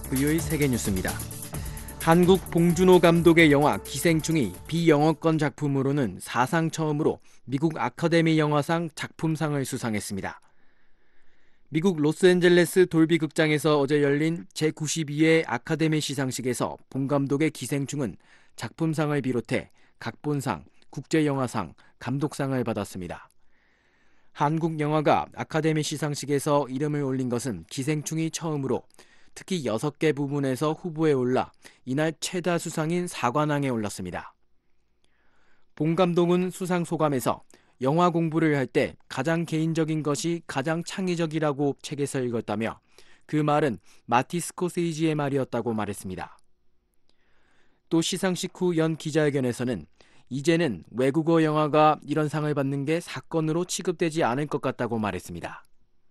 VO의 세계뉴스입니다. 한국 봉준호 감독의 영화 기생충이 비영어권 작품으로는 사상 처음으로 미국 아카데미 영화상 작품상을 수상했습니다. 미국 로스앤젤레스 돌비 극장에서 어제 열린 제92회 아카데미 시상식에서 봉 감독의 기생충은 작품상을 비롯해 각본상, 국제영화상, 감독상을 받았습니다. 한국 영화가 아카데미 시상식에서 이름을 올린 것은 기생충이 처음으로 특히 6개 부문에서 후보에 올라 이날 최다 수상인 4관왕에 올랐습니다. 봉 감독은 수상 소감에서 영화 공부를 할 때 가장 개인적인 것이 가장 창의적이라고 책에서 읽었다며 그 말은 마티 스코세이지의 말이었다고 말했습니다. 또 시상식 후 연 기자회견에서는 이제는 외국어 영화가 이런 상을 받는 게 사건으로 취급되지 않을 것 같다고 말했습니다.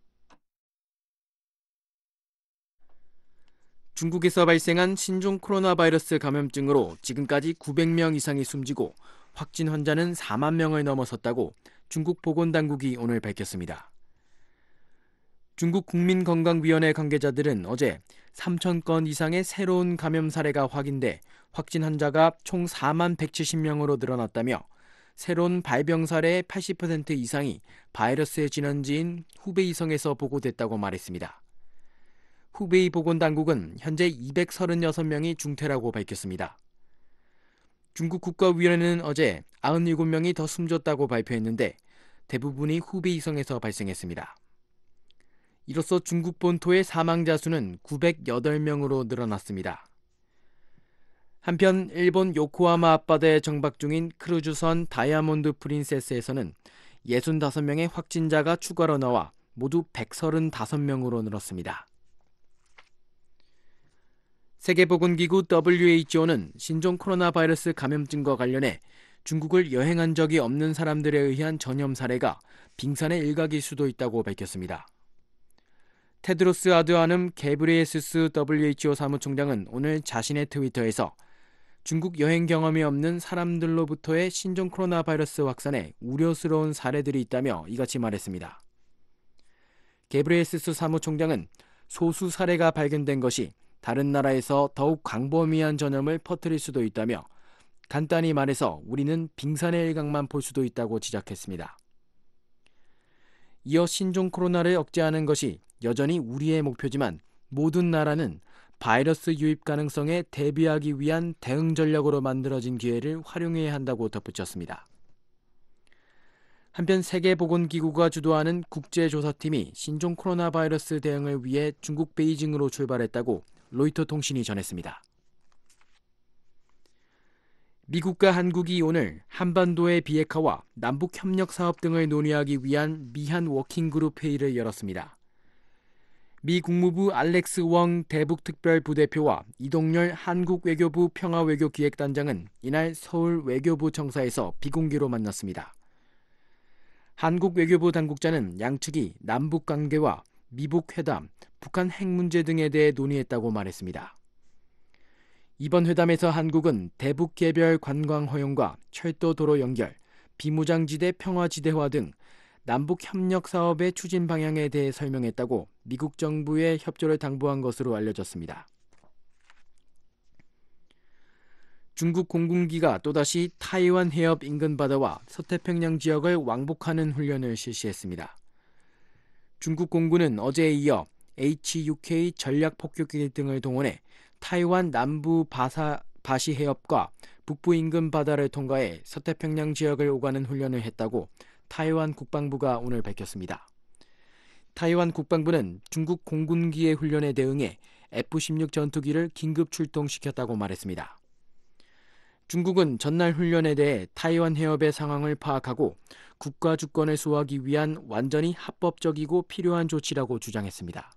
중국에서 발생한 신종 코로나 바이러스 감염증으로 지금까지 900명 이상이 숨지고 확진 환자는 4만 명을 넘어섰다고 중국 보건당국이 오늘 밝혔습니다. 중국 국민건강위원회 관계자들은 어제 3,000건 이상의 새로운 감염 사례가 확인돼 확진 환자가 총 4만 170명으로 늘어났다며 새로운 발병 사례의 80% 이상이 바이러스의 진원지인 후베이성에서 보고됐다고 말했습니다. 후베이 보건당국은 현재 236명이 중태라고 밝혔습니다. 중국 국가위원회는 어제 97명이 더 숨졌다고 발표했는데 대부분이 후베이성에서 발생했습니다. 이로써 중국 본토의 사망자 수는 908명으로 늘어났습니다. 한편 일본 요코하마 앞바다에 정박 중인 크루즈선 다이아몬드 프린세스에서는 65명의 확진자가 추가로 나와 모두 135명으로 늘었습니다. 세계보건기구 WHO는 신종 코로나 바이러스 감염증과 관련해 중국을 여행한 적이 없는 사람들에 의한 전염 사례가 빙산의 일각일 수도 있다고 밝혔습니다. 테드로스 아드하눔 게브리에수스 WHO 사무총장은 오늘 자신의 트위터에서 중국 여행 경험이 없는 사람들로부터의 신종 코로나 바이러스 확산에 우려스러운 사례들이 있다며 이같이 말했습니다. 게브리에수스 사무총장은 소수 사례가 발견된 것이 다른 나라에서 더욱 광범위한 전염을 퍼뜨릴 수도 있다며 간단히 말해서 우리는 빙산의 일각만 볼 수도 있다고 지적했습니다. 이어 신종 코로나를 억제하는 것이 여전히 우리의 목표지만 모든 나라는 바이러스 유입 가능성에 대비하기 위한 대응 전략으로 만들어진 기회를 활용해야 한다고 덧붙였습니다. 한편 세계보건기구가 주도하는 국제조사팀이 신종 코로나 바이러스 대응을 위해 중국 베이징으로 출발했다고 로이터 통신이 전했습니다. 미국과 한국이 오늘 한반도의 비핵화와 남북협력 사업 등을 논의하기 위한 미한 워킹그룹 회의를 열었습니다. 미 국무부 알렉스 웡 대북특별부대표와 이동열 한국외교부 평화외교기획단장은 이날 서울 외교부 청사에서 비공개로 만났습니다. 한국 외교부 당국자는 양측이 남북관계와 미북회담, 북한 핵 문제 등에 대해 논의했다고 말했습니다. 이번 회담에서 한국은 대북 개별 관광 허용과 철도 도로 연결, 비무장지대 평화지대화 등 남북 협력 사업의 추진 방향에 대해 설명했다고 미국 정부의 협조를 당부한 것으로 알려졌습니다. 중국 공군기가 또다시 타이완 해협 인근 바다와 서태평양 지역을 왕복하는 훈련을 실시했습니다. 중국 공군은 어제에 이어 HUK 전략폭격기 등을 동원해 타이완 남부 바시 해협과 북부 인근 바다를 통과해 서태평양 지역을 오가는 훈련을 했다고 타이완 국방부가 오늘 밝혔습니다. 타이완 국방부는 중국 공군기의 훈련에 대응해 F-16 전투기를 긴급 출동시켰다고 말했습니다. 중국은 전날 훈련에 대해 타이완 해협의 상황을 파악하고 국가 주권을 수호하기 위한 완전히 합법적이고 필요한 조치라고 주장했습니다.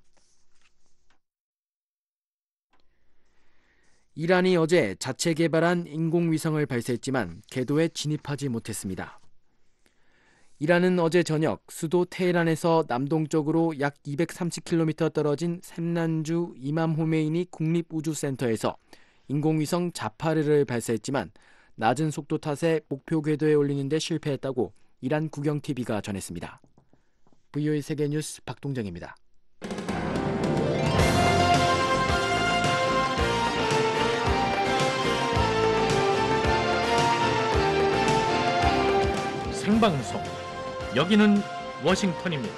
이란이 어제 자체 개발한 인공위성을 발사했지만 궤도에 진입하지 못했습니다. 이란은 어제 저녁 수도 테헤란에서 남동쪽으로 약 230km 떨어진 샘난주 이맘 호메이니 국립우주센터에서 인공위성 자파르를 발사했지만 낮은 속도 탓에 목표 궤도에 올리는 데 실패했다고 이란 국영TV가 전했습니다. VO의 세계뉴스 박동정입니다. 생방송. 여기는 워싱턴입니다.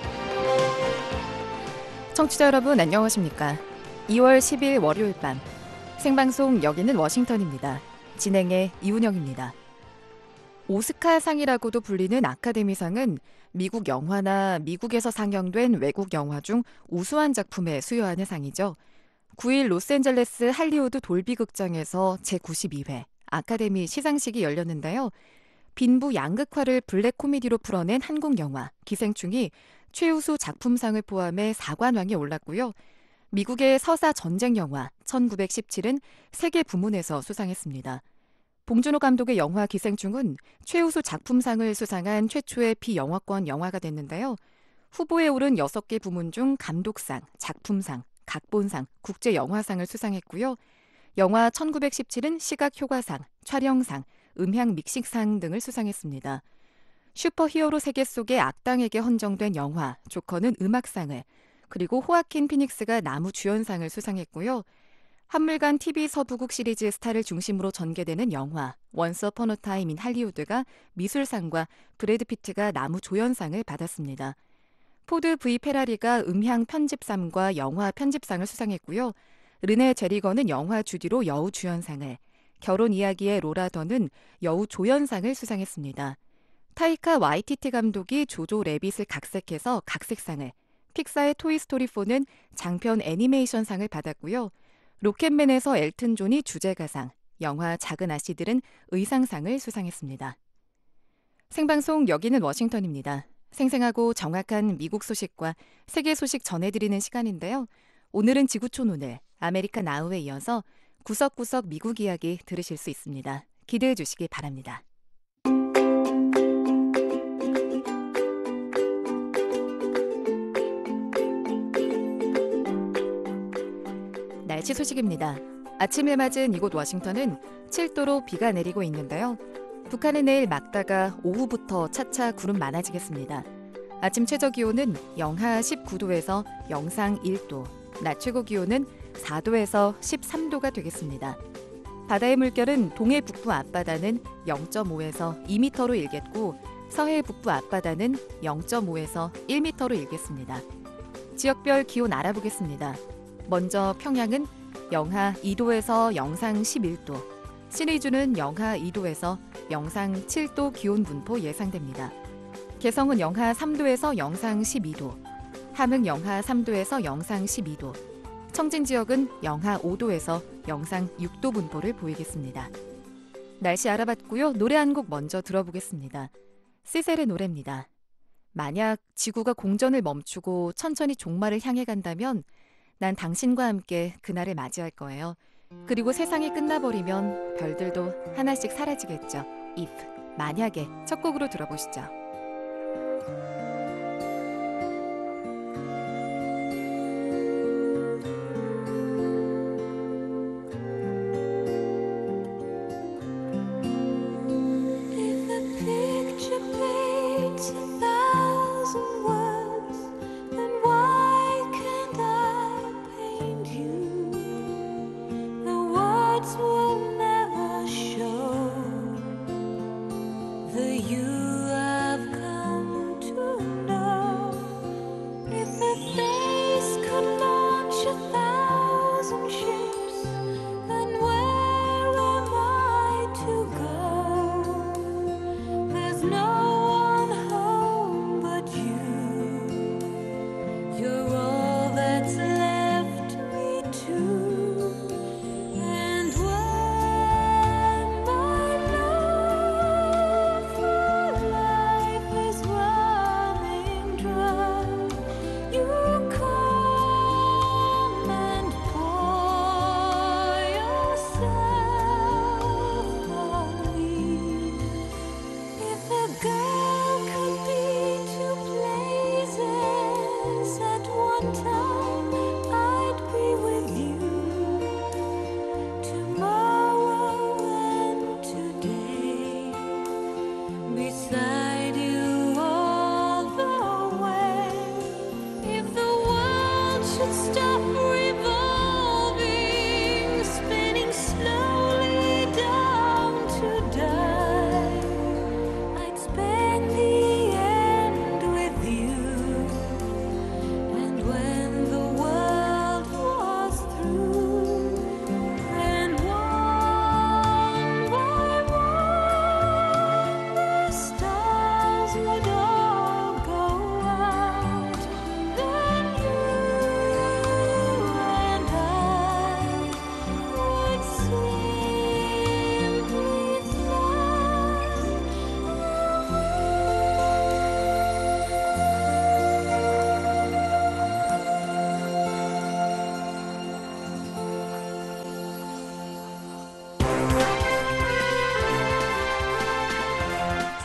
청취자 여러분 안녕하십니까? 2월 10일 월요일 밤 생방송 여기는 워싱턴입니다. 진행의 이운영입니다. 오스카상이라고도 불리는 아카데미상은 미국 영화나 미국에서 상영된 외국 영화 중 우수한 작품에 수여하는 상이죠. 9일 로스앤젤레스 할리우드 돌비 극장에서 제92회 아카데미 시상식이 열렸는데요. 빈부 양극화를 블랙 코미디로 풀어낸 한국 영화 기생충이 최우수 작품상을 포함해 4관왕에 올랐고요. 미국의 서사 전쟁 영화 1917은 세계 부문에서 수상했습니다. 봉준호 감독의 영화 기생충은 최우수 작품상을 수상한 최초의 비영화권 영화가 됐는데요. 후보에 오른 6개 부문 중 감독상, 작품상, 각본상, 국제영화상을 수상했고요. 영화 1917은 시각효과상, 촬영상, 음향 믹싱상 등을 수상했습니다. 슈퍼히어로 세계 속의 악당에게 헌정된 영화 조커는 음악상을, 그리고 호아킨 피닉스가 나무 주연상을 수상했고요. 한물간 TV 서부국 시리즈 스타를 중심으로 전개되는 영화 원스 어폰 어 타임 인 할리우드가 미술상과 브래드 피트가 나무 조연상을 받았습니다. 포드 V 페라리가 음향 편집상과 영화 편집상을 수상했고요. 르네 제리거는 영화 주디로 여우 주연상을, 결혼 이야기의 로라 던은 여우 조연상을 수상했습니다. 타이카 와이티티 감독이 조조 래빗을 각색해서 각색상을, 픽사의 토이스토리4는 장편 애니메이션상을 받았고요. 로켓맨에서 엘튼 존이 주제가상, 영화 작은 아씨들은 의상상을 수상했습니다. 생방송 여기는 워싱턴입니다. 생생하고 정확한 미국 소식과 세계 소식 전해드리는 시간인데요. 오늘은 지구촌 오늘, 아메리카 나우에 이어서 구석구석 미국 이야기 들으실 수 있습니다. 기대해 주시기 바랍니다. 날씨 소식입니다. 아침을 맞은 이곳 워싱턴은 7도로 비가 내리고 있는데요. 북한은 내일 맑다가 오후부터 차차 구름 많아지겠습니다. 아침 최저 기온은 영하 19도에서 영상 1도, 낮 최고 기온은 4도에서 13도가 되겠습니다. 바다의 물결은 동해 북부 앞바다는 0.5에서 2m로 일겠고 서해 북부 앞바다는 0.5에서 1m로 일겠습니다. 지역별 기온 알아보겠습니다. 먼저 평양은 영하 2도에서 영상 11도, 신의주는 영하 2도에서 영상 7도 기온 분포 예상됩니다. 개성은 영하 3도에서 영상 12도, 함흥 영하 3도에서 영상 12도, 청진 지역은 영하 5도에서 영상 6도 분포를 보이겠습니다. 날씨 알아봤고요. 노래 한 곡 먼저 들어보겠습니다. 시셀의 노래입니다. 만약 지구가 공전을 멈추고 천천히 종말을 향해 간다면 난 당신과 함께 그날을 맞이할 거예요. 그리고 세상이 끝나버리면 별들도 하나씩 사라지겠죠. If, 만약에 첫 곡으로 들어보시죠. The you I've come to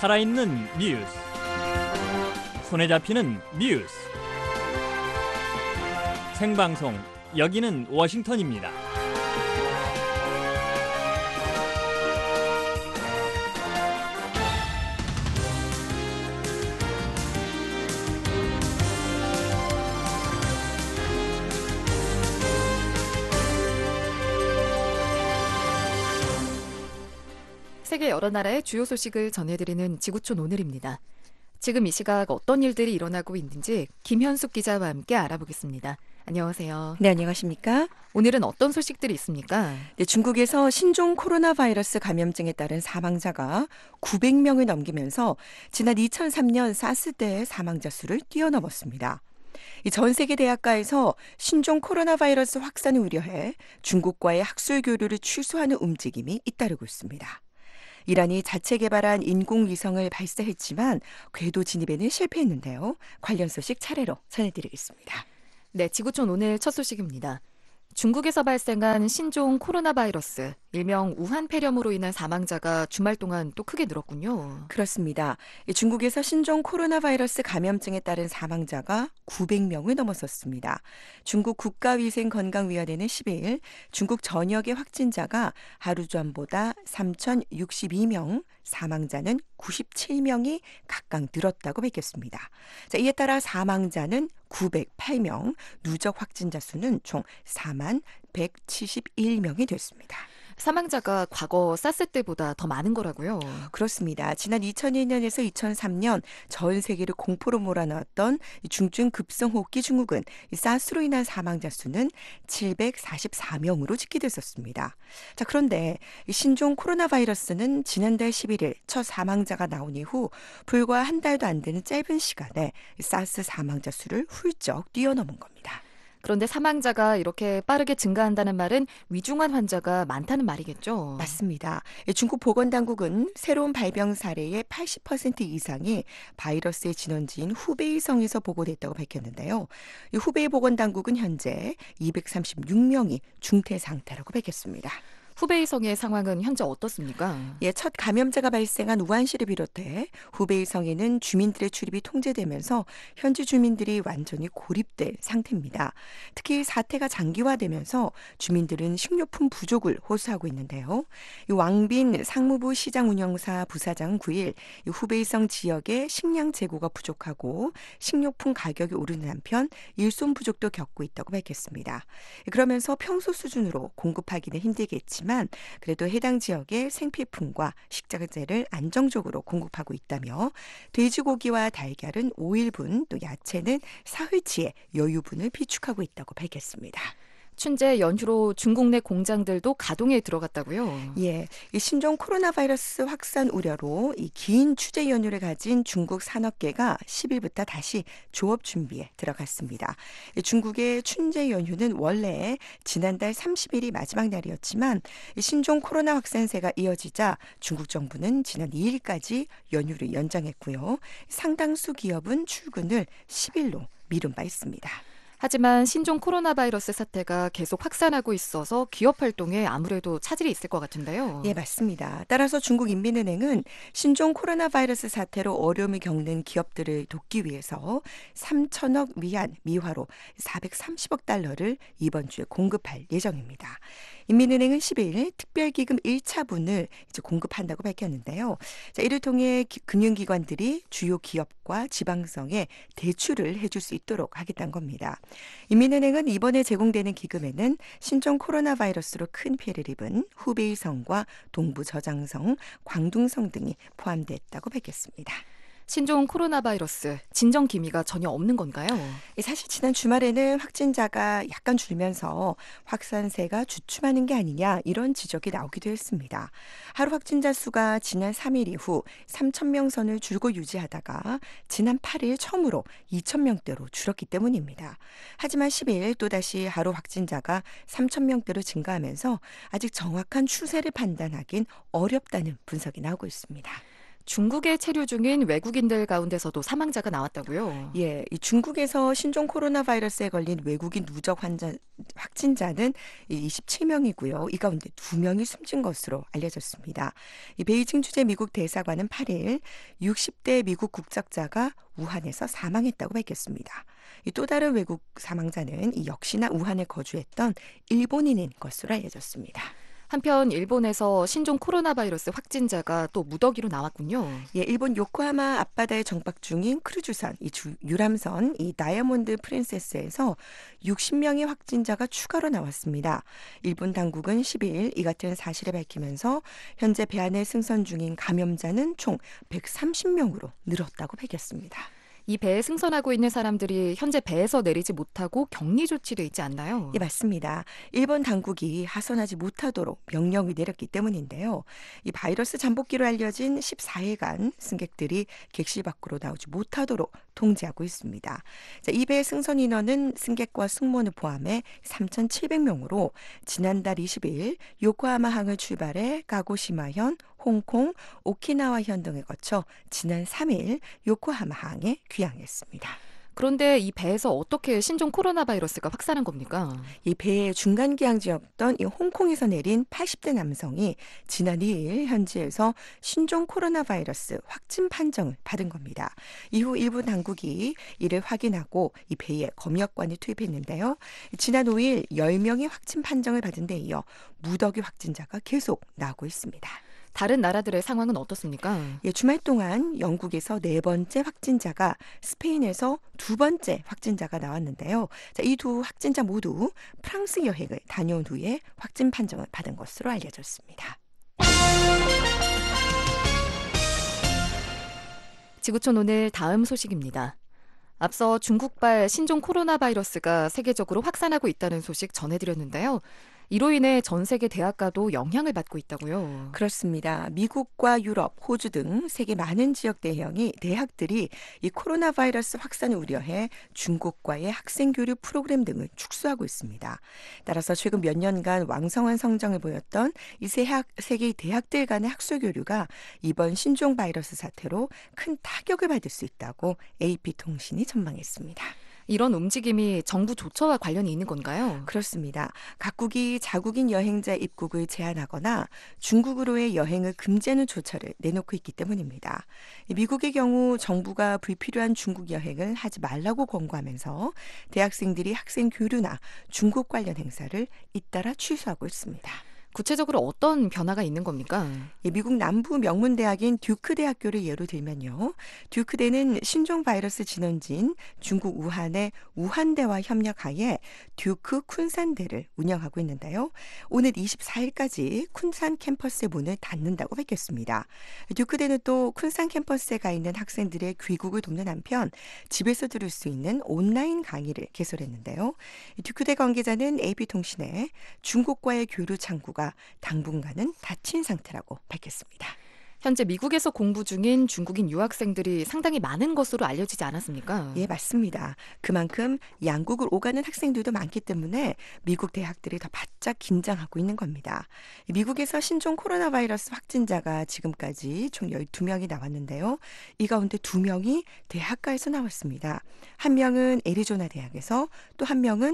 살아있는 뉴스, 손에 잡히는 뉴스, 생방송, 여기는 워싱턴입니다. 세계 여러 나라의 주요 소식을 전해드리는 지구촌 오늘입니다. 지금 이 시각 어떤 일들이 일어나고 있는지 김현숙 기자와 함께 알아보겠습니다. 안녕하세요. 네, 안녕하십니까? 오늘은 어떤 소식들이 있습니까? 네, 중국에서 신종 코로나 바이러스 감염증에 따른 사망자가 900명을 넘기면서 지난 2003년 사스 때의 사망자 수를 뛰어넘었습니다. 전 세계 대학가에서 신종 코로나 바이러스 확산을 우려해 중국과의 학술 교류를 취소하는 움직임이 잇따르고 있습니다. 이란이 자체 개발한 인공위성을 발사했지만 궤도 진입에는 실패했는데요. 관련 소식 차례로 전해드리겠습니다. 네, 지구촌 오늘 첫 소식입니다. 중국에서 발생한 신종 코로나 바이러스, 일명 우한 폐렴으로 인한 사망자가 주말 동안 또 크게 늘었군요. 그렇습니다. 중국에서 신종 코로나 바이러스 감염증에 따른 사망자가 900명을 넘어섰습니다. 중국 국가위생건강위원회는 12일 중국 전역의 확진자가 하루 전보다 3,062명, 사망자는 97명이 각각 늘었다고 밝혔습니다. 이에 따라 사망자는 908명, 누적 확진자 수는 총 4만 171명이 됐습니다. 사망자가 과거 사스 때보다 더 많은 거라고요? 그렇습니다. 지난 2001년에서 2003년 전 세계를 공포로 몰아넣었던 중증 급성호흡기 증후군, 사스로 인한 사망자 수는 744명으로 집계됐었습니다. 자, 그런데 신종 코로나 바이러스는 지난달 11일 첫 사망자가 나온 이후 불과 한 달도 안 되는 짧은 시간에 사스 사망자 수를 훌쩍 뛰어넘은 겁니다. 그런데 사망자가 이렇게 빠르게 증가한다는 말은 위중한 환자가 많다는 말이겠죠? 맞습니다. 중국 보건당국은 새로운 발병 사례의 80% 이상이 바이러스의 진원지인 후베이성에서 보고됐다고 밝혔는데요. 후베이 보건당국은 현재 236명이 중태 상태라고 밝혔습니다. 후베이성의 상황은 현재 어떻습니까? 첫 감염자가 발생한 우한시를 비롯해 후베이성에는 주민들의 출입이 통제되면서 현지 주민들이 완전히 고립된 상태입니다. 특히 사태가 장기화되면서 주민들은 식료품 부족을 호소하고 있는데요. 왕빈 상무부 시장운영사 부사장은 9일 후베이성 지역에 식량 재고가 부족하고 식료품 가격이 오르는 한편 일손 부족도 겪고 있다고 밝혔습니다. 그러면서 평소 수준으로 공급하기는 힘들겠지만 그래도 해당 지역의 생필품과 식자재를 안정적으로 공급하고 있다며 돼지고기와 달걀은 5일분, 또 야채는 사흘치의 여유분을 비축하고 있다고 밝혔습니다. 춘제 연휴로 중국 내 공장들도 가동에 들어갔다고요? 이 신종 코로나 바이러스 확산 우려로 이 긴 추제 연휴를 가진 중국 산업계가 10일부터 다시 조업 준비에 들어갔습니다. 중국의 춘제 연휴는 원래 지난달 30일이 마지막 날이었지만 신종 코로나 확산세가 이어지자 중국 정부는 지난 2일까지 연휴를 연장했고요. 상당수 기업은 출근을 10일로 미룬 바 있습니다. 하지만 신종 코로나 바이러스 사태가 계속 확산하고 있어서 기업 활동에 아무래도 차질이 있을 것 같은데요. 예, 맞습니다. 따라서 중국인민은행은 신종 코로나 바이러스 사태로 어려움을 겪는 기업들을 돕기 위해서 3천억 위안 미화로 430억 달러를 이번 주에 공급할 예정입니다. 인민은행은 10일 특별기금 1차분을 이제 공급한다고 밝혔는데요. 이를 통해 금융기관들이 주요 기업과 지방성에 대출을 해줄 수 있도록 하겠다는 겁니다. 인민은행은 이번에 제공되는 기금에는 신종 코로나 바이러스로 큰 피해를 입은 후베이성과 동부저장성, 광둥성 등이 포함됐다고 밝혔습니다. 신종 코로나 바이러스 진정 기미가 전혀 없는 건가요? 사실 지난 주말에는 확진자가 약간 줄면서 확산세가 주춤하는 게 아니냐 이런 지적이 나오기도 했습니다. 하루 확진자 수가 지난 3일 이후 3,000명 선을 줄곧 유지하다가 지난 8일 처음으로 2,000명대로 줄었기 때문입니다. 하지만 10일 또다시 하루 확진자가 3,000명대로 증가하면서 아직 정확한 추세를 판단하긴 어렵다는 분석이 나오고 있습니다. 중국에 체류 중인 외국인들 가운데서도 사망자가 나왔다고요? 예, 이 중국에서 신종 코로나 바이러스에 걸린 외국인 누적 확진자는 27명이고요. 이 가운데 2명이 숨진 것으로 알려졌습니다. 이 베이징 주재 미국 대사관은 8일 60대 미국 국적자가 우한에서 사망했다고 밝혔습니다. 또 다른 외국 사망자는 역시나 우한에 거주했던 일본인인 것으로 알려졌습니다. 한편 일본에서 신종 코로나 바이러스 확진자가 또 무더기로 나왔군요. 예, 일본 요코하마 앞바다에 정박 중인 크루즈선, 유람선, 다이아몬드 프린세스에서 60명의 확진자가 추가로 나왔습니다. 일본 당국은 10일 이 같은 사실을 밝히면서 현재 배 안에 승선 중인 감염자는 총 130명으로 늘었다고 밝혔습니다. 이 배에 승선하고 있는 사람들이 현재 배에서 내리지 못하고 격리 조치돼 있지 않나요? 예, 맞습니다. 일본 당국이 하선하지 못하도록 명령을 내렸기 때문인데요. 이 바이러스 잠복기로 알려진 14일간 승객들이 객실 밖으로 나오지 못하도록 통제하고 있습니다. 자, 이 배의 승선 인원은 승객과 승무원을 포함해 3,700명으로 지난달 20일 요코하마항을 출발해 가고시마현, 홍콩, 오키나와현 등을 거쳐 지난 3일 요코하마항에 귀향했습니다. 그런데 이 배에서 어떻게 신종 코로나 바이러스가 확산한 겁니까? 이 배의 중간 귀향지였던 이 홍콩에서 내린 80대 남성이 지난 2일 현지에서 신종 코로나 바이러스 확진 판정을 받은 겁니다. 이후 일본 당국이 이를 확인하고 이 배에 검역관을 투입했는데요. 지난 5일 10명이 확진 판정을 받은 데 이어 무더기 확진자가 계속 나오고 있습니다. 다른 나라들의 상황은 어떻습니까? 예, 주말 동안 영국에서 4번째 확진자가, 스페인에서 2번째 확진자가 나왔는데요. 자, 이 두 확진자 모두 프랑스 여행을 다녀온 후에 확진 판정을 받은 것으로 알려졌습니다. 지구촌 오늘 다음 소식입니다. 앞서 중국발 신종 코로나 바이러스가 세계적으로 확산하고 있다는 소식 전해드렸는데요. 이로 인해 전 세계 대학가도 영향을 받고 있다고요. 그렇습니다. 미국과 유럽, 호주 등 세계 많은 지역 대학들이 이 코로나 바이러스 확산을 우려해 중국과의 학생 교류 프로그램 등을 축소하고 있습니다. 따라서 최근 몇 년간 왕성한 성장을 보였던 이 세계 대학들 간의 학술 교류가 이번 신종 바이러스 사태로 큰 타격을 받을 수 있다고 AP통신이 전망했습니다. 이런 움직임이 정부 조처와 관련이 있는 건가요? 그렇습니다. 각국이 자국인 여행자 입국을 제한하거나 중국으로의 여행을 금지하는 조처를 내놓고 있기 때문입니다. 미국의 경우 정부가 불필요한 중국 여행을 하지 말라고 권고하면서 대학생들이 학생 교류나 중국 관련 행사를 잇따라 취소하고 있습니다. 구체적으로 어떤 변화가 있는 겁니까? 미국 남부 명문대학인 듀크 대학교를 예로 들면요. 듀크대는 신종 바이러스 진원지인 중국 우한의 우한대와 협력하에 듀크 쿤산대를 운영하고 있는데요. 오늘 24일까지 쿤산 캠퍼스의 문을 닫는다고 밝혔습니다. 듀크대는 또 쿤산 캠퍼스에 가 있는 학생들의 귀국을 돕는 한편 집에서 들을 수 있는 온라인 강의를 개설했는데요. 듀크대 관계자는 AP통신에 중국과의 교류 창구가 당분간은 닫힌 상태라고 밝혔습니다. 현재 미국에서 공부 중인 중국인 유학생들이 상당히 많은 것으로 알려지지 않았습니까? 예, 맞습니다. 그만큼 양국을 오가는 학생들도 많기 때문에 미국 대학들이 더 바짝 긴장하고 있는 겁니다. 미국에서 신종 코로나 바이러스 확진자가 지금까지 총 12명이 나왔는데요. 이 가운데 2명이 대학가에서 나왔습니다. 한 명은 애리조나 대학에서, 또 한 명은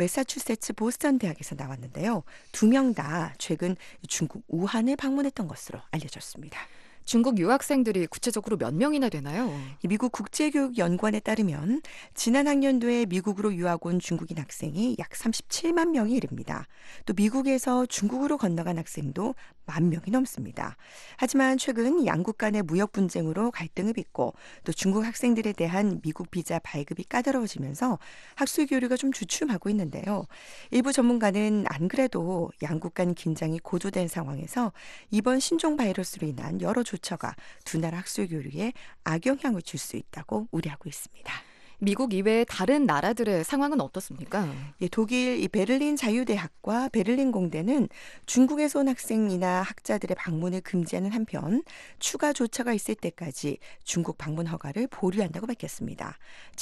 매사추세츠 보스턴 대학에서 나왔는데요. 2명 다 최근 중국 우한을 방문했던 것으로 알려졌습니다. 중국 유학생들이 구체적으로 몇 명이나 되나요? 미국 국제교육연구원에 따르면 지난 학년도에 미국으로 유학 온 중국인 학생이 약 37만 명에 이릅니다. 또 미국에서 중국으로 건너간 학생도 10,000명이 넘습니다. 하지만 최근 양국 간의 무역 분쟁으로 갈등을 빚고 또 중국 학생들에 대한 미국 비자 발급이 까다로워지면서 학술 교류가 좀 주춤하고 있는데요. 일부 전문가는 안 그래도 양국 간 긴장이 고조된 상황에서 이번 신종 바이러스로 인한 여러 조처가 두 나라 학술 교류에 악영향을 줄 수 있다고 우려하고 있습니다. 미국 이외의 다른 나라들의 상황은 어떻습니까? 예, 독일 베를린 자유대학과 베를린 공대는 중국에서 온 학생이나 학자들의 방문을 금지하는 한편 추가 조처가 있을 때까지 중국 방문 허가를 보류한다고 밝혔습니다.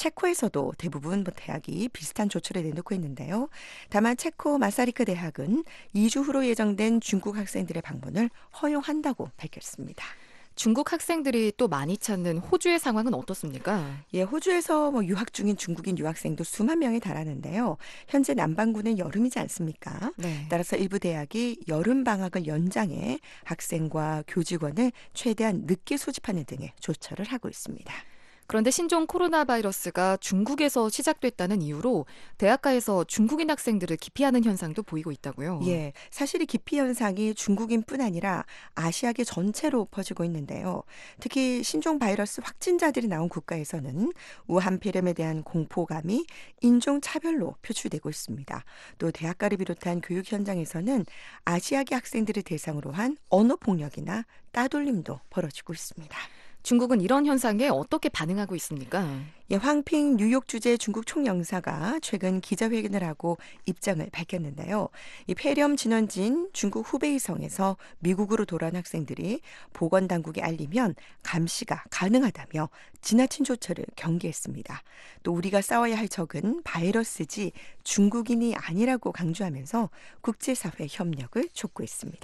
체코에서도 대부분 대학이 비슷한 조처를 내놓고 있는데요. 다만 체코 마사리크 대학은 2주 후로 예정된 중국 학생들의 방문을 허용한다고 밝혔습니다. 중국 학생들이 또 많이 찾는 호주의 상황은 어떻습니까? 예, 호주에서 유학 중인 중국인 유학생도 수만 명에 달하는데요. 현재 남반구는 여름이지 않습니까? 네. 따라서 일부 대학이 여름 방학을 연장해 학생과 교직원을 최대한 늦게 소집하는 등의 조처를 하고 있습니다. 그런데 신종 코로나 바이러스가 중국에서 시작됐다는 이유로 대학가에서 중국인 학생들을 기피하는 현상도 보이고 있다고요. 예, 사실 이 기피 현상이 중국인뿐 아니라 아시아계 전체로 퍼지고 있는데요. 특히 신종 바이러스 확진자들이 나온 국가에서는 우한 폐렴에 대한 공포감이 인종 차별로 표출되고 있습니다. 또 대학가를 비롯한 교육 현장에서는 아시아계 학생들을 대상으로 한 언어 폭력이나 따돌림도 벌어지고 있습니다. 중국은 이런 현상에 어떻게 반응하고 있습니까? 예, 황핑 뉴욕 주재 중국 총영사가 최근 기자회견을 하고 입장을 밝혔는데요. 이 폐렴 진원지인 중국 후베이성에서 미국으로 돌아온 학생들이 보건당국에 알리면 감시가 가능하다며 지나친 조처를 경계했습니다. 또 우리가 싸워야 할 적은 바이러스지 중국인이 아니라고 강조하면서 국제사회 협력을 촉구했습니다.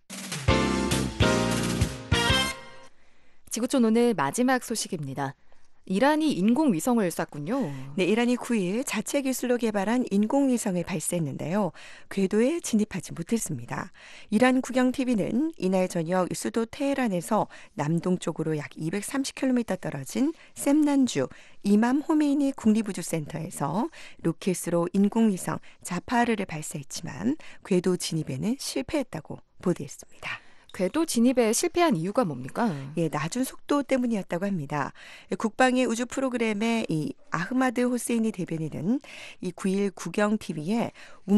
지구촌 오늘 마지막 소식입니다. 이란이 인공위성을 쐈군요. 네, 이란이 9일 자체 기술로 개발한 인공위성을 발사했는데요. 궤도에 진입하지 못했습니다. 이란 국영TV는 이날 저녁 수도 테헤란에서 남동쪽으로 약 230km 떨어진 셈난주 이맘 호메이니 국립우주센터에서 로켓으로 인공위성 자파르를 발사했지만 궤도 진입에는 실패했다고 보도했습니다. 궤도 진입에 실패한 이유가 뭡니까? 예, 낮은 속도 때문이었다고 합니다. 국방의 우주 프로그램의 이 아흐마드 호세이니 대변인은 이 9일 국영 TV에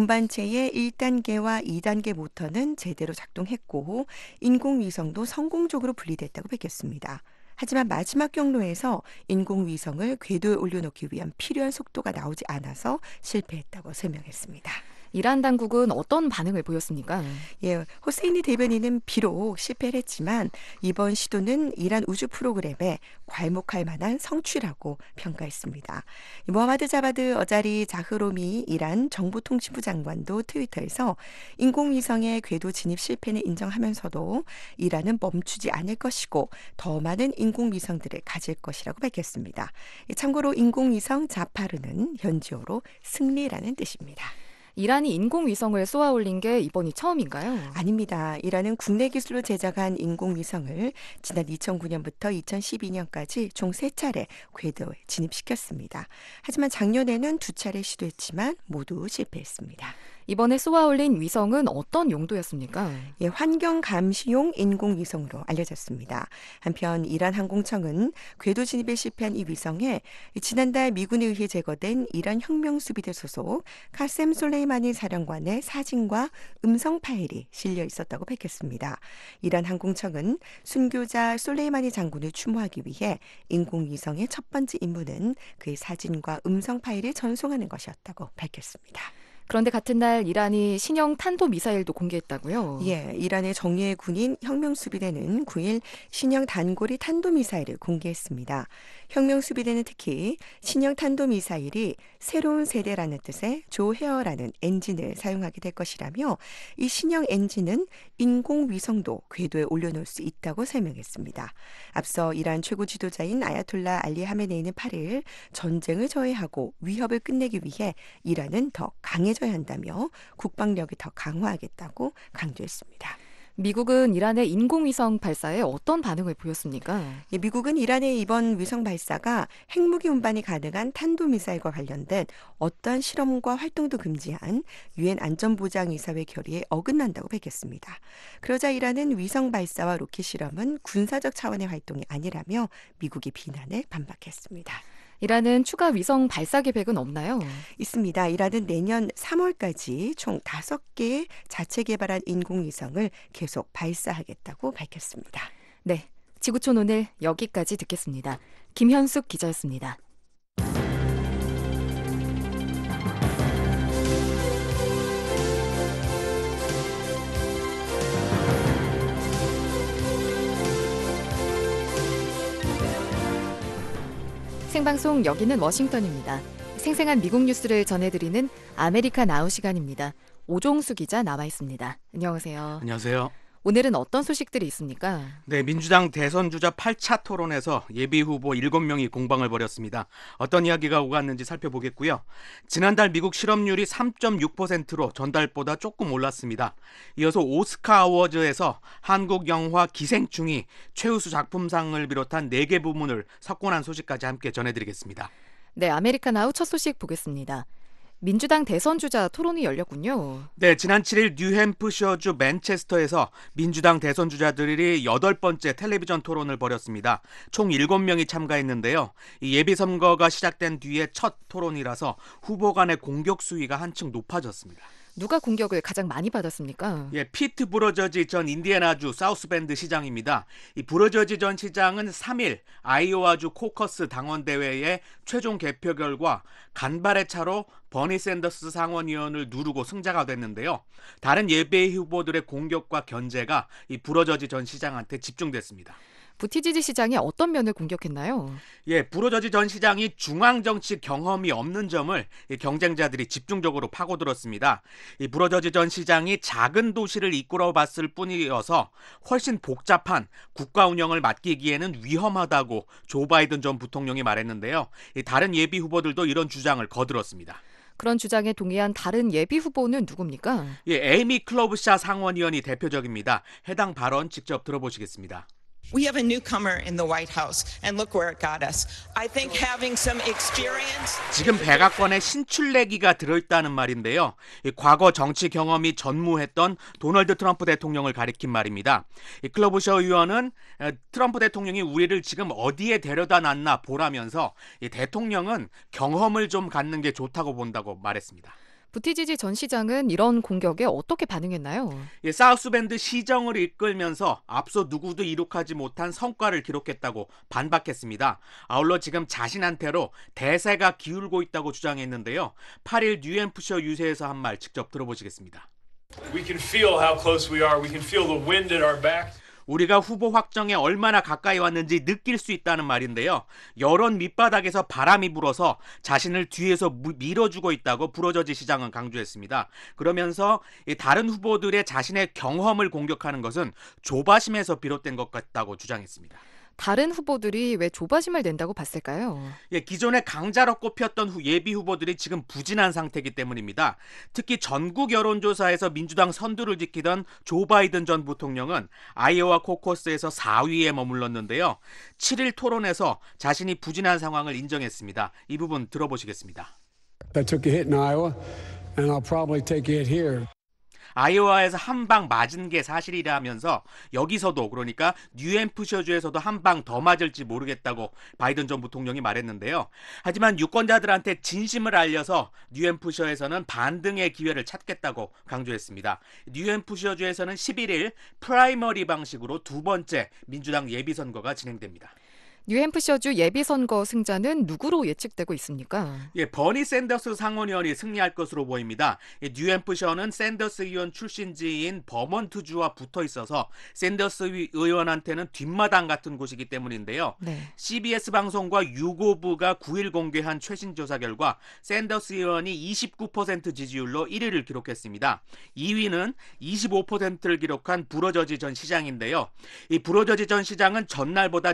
운반체의 1단계와 2단계 모터는 제대로 작동했고 인공위성도 성공적으로 분리됐다고 밝혔습니다. 하지만 마지막 경로에서 인공위성을 궤도에 올려놓기 위한 필요한 속도가 나오지 않아서 실패했다고 설명했습니다. 이란 당국은 어떤 반응을 보였습니까? 예, 호세이니 대변인은 비록 실패를 했지만 이번 시도는 이란 우주 프로그램에 괄목할 만한 성취라고 평가했습니다. 모하마드 자바드 어자리 자흐로미 이란 정보통신부 장관도 트위터에서 인공위성의 궤도 진입 실패는 인정하면서도 이란은 멈추지 않을 것이고 더 많은 인공위성들을 가질 것이라고 밝혔습니다. 참고로 인공위성 자파르는 현지어로 승리라는 뜻입니다. 이란이 인공위성을 쏘아 올린 게 이번이 처음인가요? 아닙니다. 이란은 국내 기술로 제작한 인공위성을 지난 2009년부터 2012년까지 총 3차례 궤도에 진입시켰습니다. 하지만 작년에는 2차례 시도했지만 모두 실패했습니다. 이번에 쏘아 올린 위성은 어떤 용도였습니까? 예, 환경 감시용 인공위성으로 알려졌습니다. 한편 이란 항공청은 궤도 진입에 실패한 이 위성에 지난달 미군에 의해 제거된 이란 혁명수비대 소속 카셈 솔레이마니 사령관의 사진과 음성 파일이 실려 있었다고 밝혔습니다. 이란 항공청은 순교자 솔레이마니 장군을 추모하기 위해 인공위성의 첫 번째 임무는 그의 사진과 음성 파일을 전송하는 것이었다고 밝혔습니다. 그런데 같은 날 이란이 신형 탄도미사일도 공개했다고요? 예, 이란의 정예 군인 혁명수비대는 9일 신형 단거리 탄도미사일을 공개했습니다. 혁명수비대는 특히 신형 탄도미사일이 새로운 세대라는 뜻의 조헤어라는 엔진을 사용하게 될 것이라며 이 신형 엔진은 인공위성도 궤도에 올려놓을 수 있다고 설명했습니다. 앞서 이란 최고 지도자인 아야톨라 알리 하메네이는 8일 전쟁을 저해하고 위협을 끝내기 위해 이란은 더 강해져야 한다며 국방력을 더 강화하겠다고 강조했습니다. 미국은 이란의 인공위성 발사에 어떤 반응을 보였습니까? 예, 미국은 이란의 이번 위성 발사가 핵무기 운반이 가능한 탄도미사일과 관련된 어떠한 실험과 활동도 금지한 유엔 안전보장이사회 결의에 어긋난다고 밝혔습니다. 그러자 이란은 위성 발사와 로켓 실험은 군사적 차원의 활동이 아니라며 미국의 비난을 반박했습니다. 이란은 추가 위성 발사 계획은 없나요? 있습니다. 이란은 내년 3월까지 총 5개의 자체 개발한 인공위성을 계속 발사하겠다고 밝혔습니다. 네, 지구촌 오늘 여기까지 듣겠습니다. 김현숙 기자였습니다. 생방송 여기는 워싱턴입니다. 생생한 미국 뉴스를 전해드리는 아메리카 나우 시간입니다. 오종수 기자 나와 있습니다. 안녕하세요. 안녕하세요. 오늘은 어떤 소식들이 있습니까? 네, 민주당 대선 주자 8차 토론에서 예비 후보 7명이 공방을 벌였습니다. 어떤 이야기가 오갔는지 살펴보겠고요. 지난달 미국 실업률이 3.6%로 전달보다 조금 올랐습니다. 이어서 오스카 어워즈에서 한국 영화 기생충이 최우수 작품상을 비롯한 4개 부문을 석권한 소식까지 함께 전해드리겠습니다. 네, 아메리카나우 첫 소식 보겠습니다. 민주당 대선 주자 토론이 열렸군요. 네, 지난 7일 뉴햄프셔주 맨체스터에서 민주당 대선 주자들이 8번째 텔레비전 토론을 벌였습니다. 총 7명이 참가했는데요. 이 예비선거가 시작된 뒤에 첫 토론이라서 후보 간의 공격 수위가 한층 높아졌습니다. 누가 공격을 가장 많이 받았습니까? 예, 피트 부러저지 전 인디애나주 사우스밴드 시장입니다. 이 부러저지 전 시장은 3일 아이오와주 코커스 당원대회의 최종 개표 결과 간발의 차로 버니 샌더스 상원의원을 누르고 승자가 됐는데요. 다른 예비 후보들의 공격과 견제가 이 부러저지 전 시장한테 집중됐습니다. 부티지지 시장이 어떤 면을 공격했나요? 예, 부러저지 전 시장이 중앙정치 경험이 없는 점을 이 경쟁자들이 집중적으로 파고들었습니다. 이 부러저지 전 시장이 작은 도시를 이끌어봤을 뿐이어서 훨씬 복잡한 국가 운영을 맡기기에는 위험하다고 조 바이든 전 부통령이 말했는데요. 이 다른 예비 후보들도 이런 주장을 거들었습니다. 그런 주장에 동의한 다른 예비 후보는 누굽니까? 예, 에이미 클로브샤 상원의원이 대표적입니다. 해당 발언 직접 들어보시겠습니다. We have a newcomer in the White House, and look where it got us. I think having some experience. 지금 백악관에 신출내기가 들어있다는 말인데요. 과거 정치 경험이 전무했던 도널드 트럼프 대통령을 가리킨 말입니다. 클로브셔 의원은 트럼프 대통령이 우리를 지금 어디에 데려다 놨나 보라면서 대통령은 경험을 좀 갖는 게 좋다고 본다고 말했습니다. 부티지지 전 시장은 이런 공격에 어떻게 반응했나요? 예, 사우스밴드 시정을 이끌면서 앞서 누구도 이룩하지 못한 성과를 기록했다고 반박했습니다. 아울러 지금 자신한테로 대세가 기울고 있다고 주장했는데요. 8일 뉴햄프셔 유세에서 한 말 직접 들어보시겠습니다. We can feel how close we are. We can feel the wind at our back. 우리가 후보 확정에 얼마나 가까이 왔는지 느낄 수 있다는 말인데요. 여론 밑바닥에서 바람이 불어서 자신을 뒤에서 밀어주고 있다고 부러저지 시장은 강조했습니다. 그러면서 다른 후보들의 자신의 경험을 공격하는 것은 조바심에서 비롯된 것 같다고 주장했습니다. 다른 후보들이 왜 조바심을 낸다고 봤을까요? 예, 기존에 강자로 꼽혔던 예비 후보들이 지금 부진한 상태이기 때문입니다. 특히 전국 여론조사에서 민주당 선두를 지키던 조 바이든 전 부통령은 아이오와 코커스에서 4위에 머물렀는데요. 7일 토론에서 자신이 부진한 상황을 인정했습니다. 이 부분 들어보시겠습니다. I took a hit in Iowa, and I'll probably take a hit here. 아이오와에서 한 방 맞은 게 사실이라 하면서 여기서도 그러니까 뉴햄프셔주에서도 한 방 더 맞을지 모르겠다고 바이든 전 부통령이 말했는데요. 하지만 유권자들한테 진심을 알려서 뉴햄프셔에서는 반등의 기회를 찾겠다고 강조했습니다. 뉴햄프셔주에서는 11일 프라이머리 방식으로 두 번째 민주당 예비선거가 진행됩니다. 뉴햄프셔주 예비선거 승자는 누구로 예측되고 있습니까? 예, 버니 샌더스 상원의원이 승리할 것으로 보입니다. 뉴햄프셔는 샌더스 의원 출신지인 버먼트주와 붙어 있어서 샌더스 의원한테는 뒷마당 같은 곳이기 때문인데요. 네. CBS 방송과 유고부가 9일 공개한 최신 조사 결과 샌더스 의원이 29% 지지율로 1위를 기록했습니다. 2위는 25%를 기록한 부러저지 전 시장인데요. 이 부러저지 전 시장은 전달보다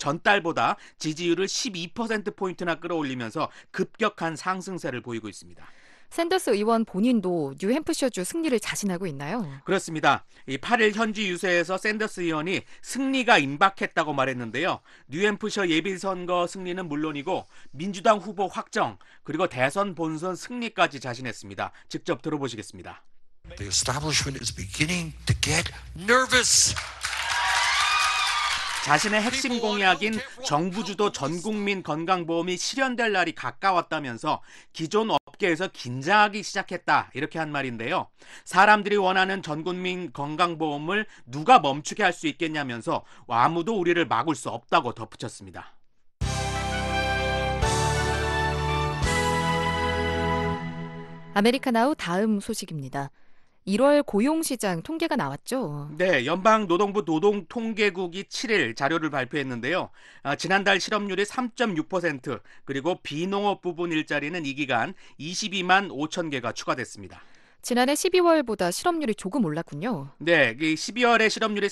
지지율을 12%포인트나 끌어올리면서 급격한 상승세를 보이고 있습니다. 샌더스 의원 본인도 뉴햄프셔주 승리를 자신하고 있나요? 그렇습니다. 이 8일 현지 유세에서 샌더스 의원이 승리가 임박했다고 말했는데요. 뉴햄프셔 예비선거 승리는 물론이고 민주당 후보 확정 그리고 대선 본선 승리까지 자신했습니다. 직접 들어보시겠습니다. The establishment is beginning to get nervous. 자신의 핵심 공약인 정부 주도 전국민 건강보험이 실현될 날이 가까웠다면서 기존 업계에서 긴장하기 시작했다 이렇게 한 말인데요. 사람들이 원하는 전국민 건강보험을 누가 멈추게 할 수 있겠냐면서 아무도 우리를 막을 수 없다고 덧붙였습니다. 아메리카나우 다음 소식입니다. 1월 고용시장 통계가 나왔죠? 네, 연방노동부 노동통계국이 7일 자료를 발표했는데요. 지난달 실업률이 3.6% 그리고 비농업 부분 일자리는 이 기간 22만 5천 개가 추가됐습니다. 지난해 12월보다 실업률이 조금 올랐군요. 네, 12월에 실업률이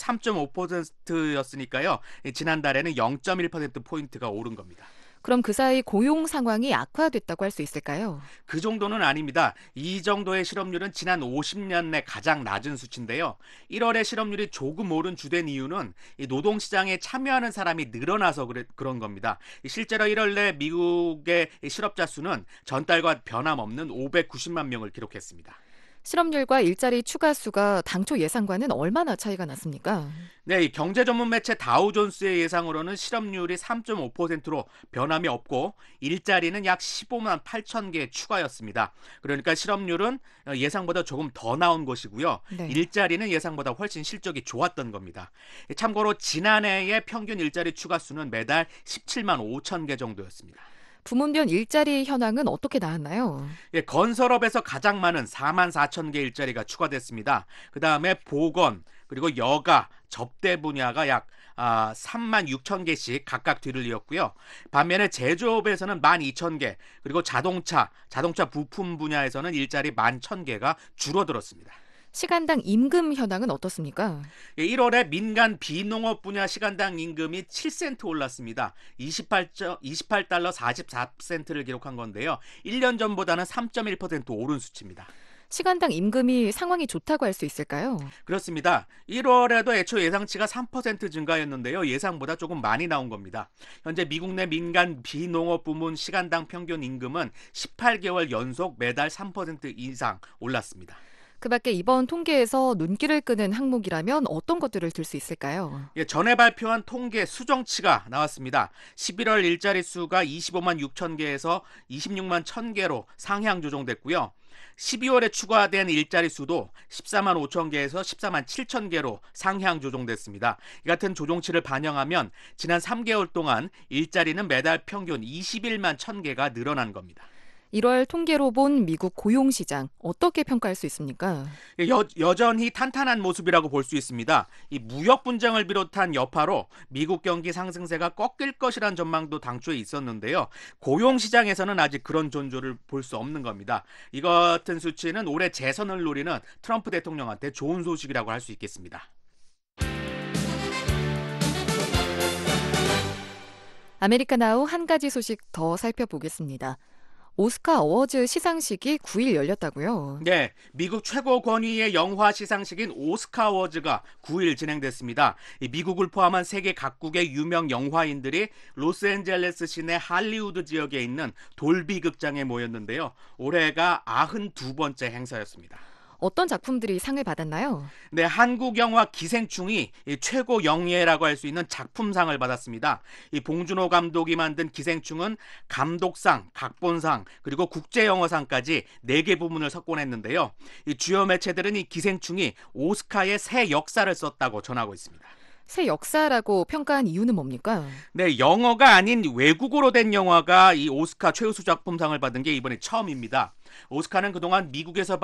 3.5%였으니까요. 지난달에는 0.1%포인트가 오른 겁니다. 그럼 그 사이 고용 상황이 악화됐다고 할 수 있을까요? 그 정도는 아닙니다. 이 정도의 실업률은 지난 50년 내 가장 낮은 수치인데요. 1월에 실업률이 조금 오른 주된 이유는 이 노동시장에 참여하는 사람이 늘어나서 그런 겁니다. 실제로 1월 내 미국의 실업자 수는 전달과 변함없는 590만 명을 기록했습니다. 실업률과 일자리 추가 수가 당초 예상과는 얼마나 차이가 났습니까? 네, 이 경제 전문 매체 다우존스의 예상으로는 실업률이 3.5%로 변함이 없고 일자리는 약 15만 8천 개 추가였습니다. 그러니까 실업률은 예상보다 조금 더 나온 것이고요. 네. 일자리는 예상보다 훨씬 실적이 좋았던 겁니다. 참고로 지난해의 평균 일자리 추가 수는 매달 17만 5천 개 정도였습니다. 부문별 일자리 현황은 어떻게 나왔나요? 예, 건설업에서 가장 많은 4만 4천 개 일자리가 추가됐습니다. 그 다음에 보건, 그리고 여가, 접대 분야가 약 3만 6천 개씩 각각 뒤를 이었고요. 반면에 제조업에서는 1만 2천 개, 그리고 자동차 부품 분야에서는 일자리 1만 1천 개가 줄어들었습니다. 시간당 임금 현황은 어떻습니까? 1월에 민간 비농업 분야 시간당 임금이 7센트 올랐습니다. 28달러 44센트를 기록한 건데요. 1년 전보다는 3.1% 오른 수치입니다. 시간당 임금이 상황이 좋다고 할 수 있을까요? 그렇습니다. 1월에도 애초 예상치가 3% 증가였는데요. 예상보다 조금 많이 나온 겁니다. 현재 미국 내 민간 비농업 부문 시간당 평균 임금은 18개월 연속 매달 3% 이상 올랐습니다. 그 밖에 이번 통계에서 눈길을 끄는 항목이라면 어떤 것들을 들 수 있을까요? 예, 전에 발표한 통계 수정치가 나왔습니다. 11월 일자리 수가 25만 6천 개에서 26만 1천 개로 상향 조정됐고요. 12월에 추가된 일자리 수도 14만 5천 개에서 14만 7천 개로 상향 조정됐습니다. 이 같은 조정치를 반영하면 지난 3개월 동안 일자리는 매달 평균 21만 1천 개가 늘어난 겁니다. 1월 통계로 본 미국 고용시장 어떻게 평가할 수 있습니까? 여전히 탄탄한 모습이라고 볼 수 있습니다. 이 무역 분쟁을 비롯한 여파로 미국 경기 상승세가 꺾일 것이란 전망도 당초에 있었는데요. 고용시장에서는 아직 그런 존조를 볼 수 없는 겁니다. 이 같은 수치는 올해 재선을 노리는 트럼프 대통령한테 좋은 소식이라고 할 수 있겠습니다. 아메리카나우 한 가지 소식 더 살펴보겠습니다. 오스카 어워즈 시상식이 9일 열렸다고요? 네, 미국 최고 권위의 영화 시상식인 오스카 어워즈가 9일 진행됐습니다. 미국을 포함한 세계 각국의 유명 영화인들이 로스앤젤레스 시내 할리우드 지역에 있는 돌비 극장에 모였는데요. 올해가 92번째 행사였습니다. 어떤 작품들이 상을 받았나요? 네, 한국 영화 기생충이 최고 영예라고 할 수 있는 작품상을 받았습니다. 이 봉준호 감독이 만든 기생충은 감독상, 각본상, 그리고 국제영화상까지 4개 부문을 석권했는데요. 이 주요 매체들은 이 기생충이 오스카의 새 역사를 썼다고 전하고 있습니다. 새 역사라고 평가한 이유는 뭡니까? 네, 영어가 아닌 외국어로 된 영화가 이 오스카 최우수 작품상을 받은 게 이번에 처음입니다. 오스카는 그동안 미국에서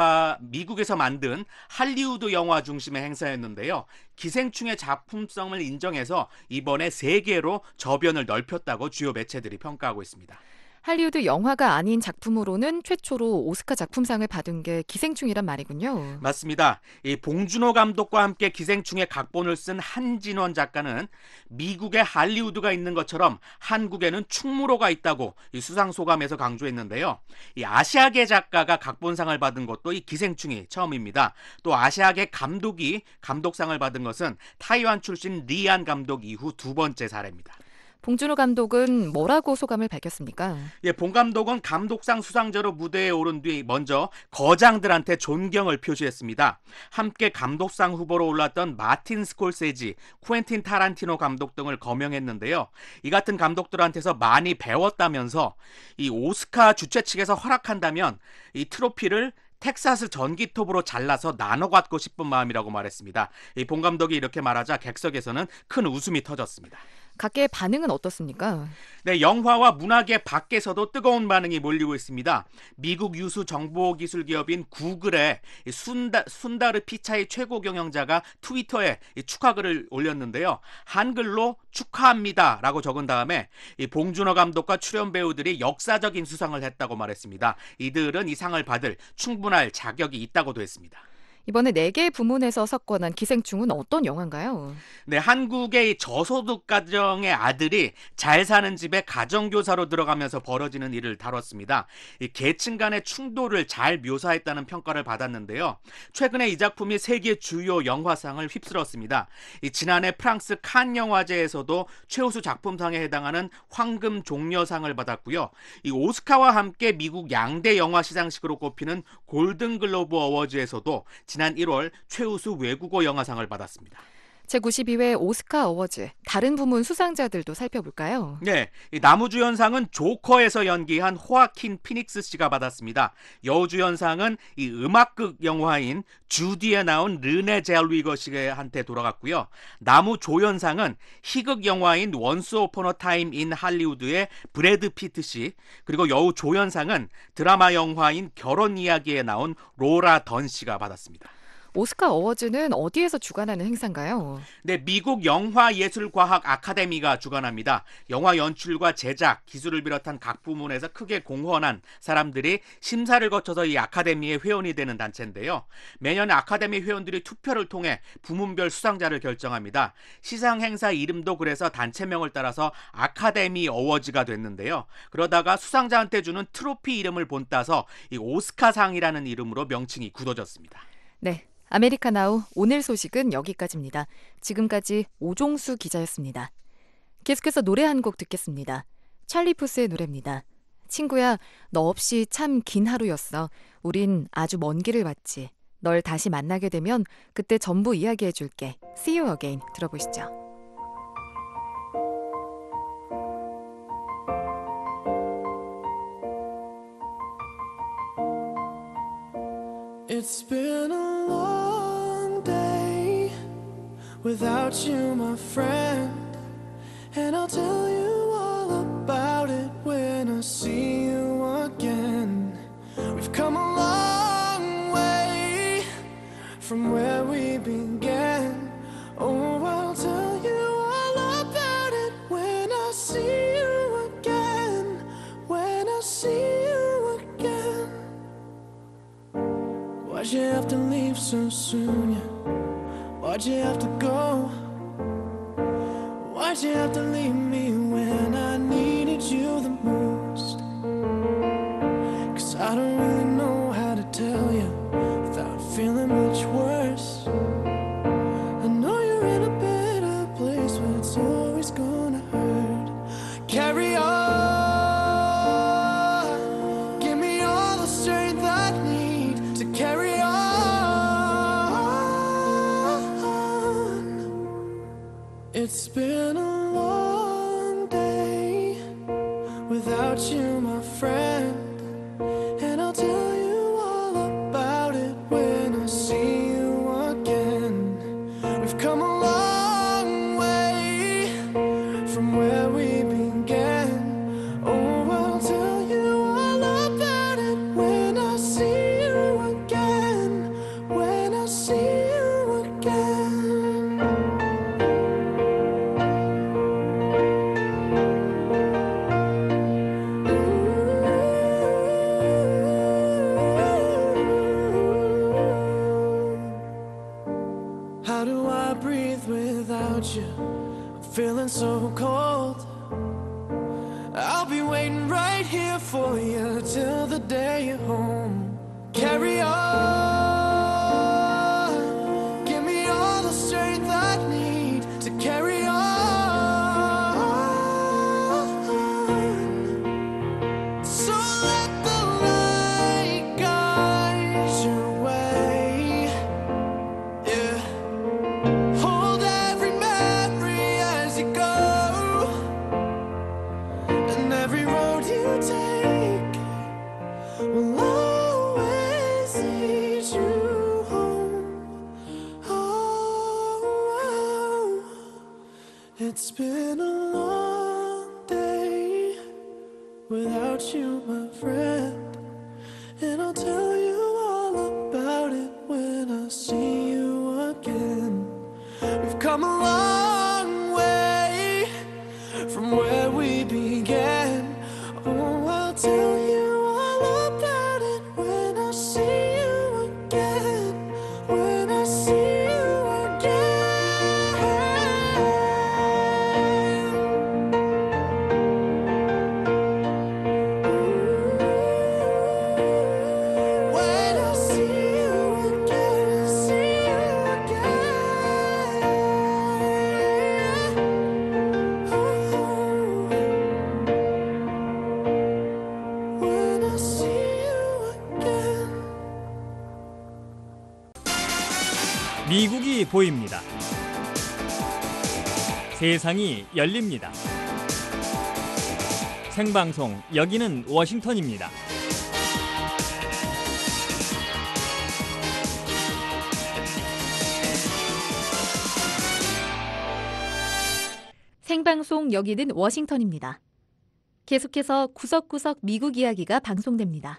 만든 할리우드 영화 중심의 행사였는데요. 기생충의 작품성을 인정해서 이번에 세계로 저변을 넓혔다고 주요 매체들이 평가하고 있습니다. 할리우드 영화가 아닌 작품으로는 최초로 오스카 작품상을 받은 게 기생충이란 말이군요. 맞습니다. 이 봉준호 감독과 함께 기생충의 각본을 쓴 한진원 작가는 미국에 할리우드가 있는 것처럼 한국에는 충무로가 있다고 이 수상 소감에서 강조했는데요. 이 아시아계 작가가 각본상을 받은 것도 이 기생충이 처음입니다. 또 아시아계 감독이 감독상을 받은 것은 타이완 출신 리안 감독 이후 2번째 사례입니다. 봉준호 감독은 뭐라고 소감을 밝혔습니까? 예, 봉 감독은 감독상 수상자로 무대에 오른 뒤 먼저 거장들한테 존경을 표시했습니다. 함께 감독상 후보로 올랐던 마틴 스콜세지, 쿠엔틴 타란티노 감독 등을 거명했는데요. 이 같은 감독들한테서 많이 배웠다면서 이 오스카 주최 측에서 허락한다면 이 트로피를 텍사스 전기톱으로 잘라서 나눠 갖고 싶은 마음이라고 말했습니다. 이 봉 감독이 이렇게 말하자 객석에서는 큰 웃음이 터졌습니다. 각계의 반응은 어떻습니까? 네, 영화와 문화계 밖에서도 뜨거운 반응이 몰리고 있습니다. 미국 유수 정보기술기업인 구글의 순다르 피차이 최고 경영자가 트위터에 축하글을 올렸는데요. 한글로 축하합니다라고 적은 다음에 봉준호 감독과 출연 배우들이 역사적인 수상을 했다고 말했습니다. 이들은 이 상을 받을 충분할 자격이 있다고도 했습니다. 이번에 4개의 부문에서 석권한 기생충은 어떤 영화인가요? 네, 한국의 저소득 가정의 아들이 잘 사는 집에 가정교사로 들어가면서 벌어지는 일을 다뤘습니다. 이 계층 간의 충돌을 잘 묘사했다는 평가를 받았는데요. 최근에 이 작품이 세계 주요 영화상을 휩쓸었습니다. 지난해 프랑스 칸 영화제에서도 최우수 작품상에 해당하는 황금 종려상을 받았고요. 이 오스카와 함께 미국 양대 영화 시상식으로 꼽히는 골든글로브 어워즈에서도 지난 1월 최우수 외국어 영화상을 받았습니다. 제92회 오스카 어워즈, 다른 부문 수상자들도 살펴볼까요? 네, 이 남우주연상은 조커에서 연기한 호아킨 피닉스 씨가 받았습니다. 여우주연상은 이 음악극 영화인 주디에 나온 르네 젤위거 씨한테 돌아갔고요. 남우조연상은 희극 영화인 원스 오폰 어 타임 인 할리우드의 브래드 피트 씨, 그리고 여우조연상은 드라마 영화인 결혼 이야기에 나온 로라 던 씨가 받았습니다. 오스카 어워즈는 어디에서 주관하는 행사인가요? 네, 미국 영화예술과학 아카데미가 주관합니다. 영화 연출과 제작, 기술을 비롯한 각 부문에서 크게 공헌한 사람들이 심사를 거쳐서 이 아카데미의 회원이 되는 단체인데요. 매년 아카데미 회원들이 투표를 통해 부문별 수상자를 결정합니다. 시상 행사 이름도 그래서 단체명을 따라서 아카데미 어워즈가 됐는데요. 그러다가 수상자한테 주는 트로피 이름을 본따서 이 오스카상이라는 이름으로 명칭이 굳어졌습니다. 네. 아메리카나우 오늘 소식은 여기까지입니다. 지금까지 오종수 기자였습니다. 계속해서 노래 한 곡 듣겠습니다. 찰리 푸스의 노래입니다. 친구야, 너 없이 참 긴 하루였어. 우린 아주 먼 길을 왔지. 널 다시 만나게 되면 그때 전부 이야기해줄게. See you again. 들어보시죠. It's been a long day without you, my friend, and I'll tell you all about it when I see you again. We've come a long way from where we began. Oh, I'll tell you all about it when I see you again. When I see you again. Why'd you have to leave so soon, yeah? Why'd you have to go? Why'd you have to leave me when I needed you the most? 'Cause I don't really know how to tell you without feeling much worse. I know you're in a better place, but it's always gonna hurt. Carry on. Give me all the strength I need to carry on. It's been a long day without you, my friend, and I'll tell you all about it when I see you again. We've come a long way from where we began. Oh, I'll tell you all about it when I see you again. When I see you again. How do I breathe without you? I'm feeling so cold. I'll be waiting right here for you till the day you're home. Carry on. Give me all the strength I need to carry on. So let the light guide your way. Yeah. Hold every memory as you go, and every road you take will always lead you without you, my friend. And I'll tell you all about it when I see you again. We've come a long way from where we began. Oh, I'll tell you all about it when I see you again. When I see you again. When I see you again, see you again. When I see you again. 미국이 보입니다. 세상이 열립니다. 생방송 여기는 워싱턴입니다. 생방송 여기는 워싱턴입니다. 계속해서 구석구석 미국 이야기가 방송됩니다.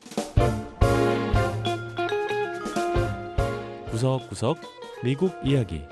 구석구석 미국 이야기.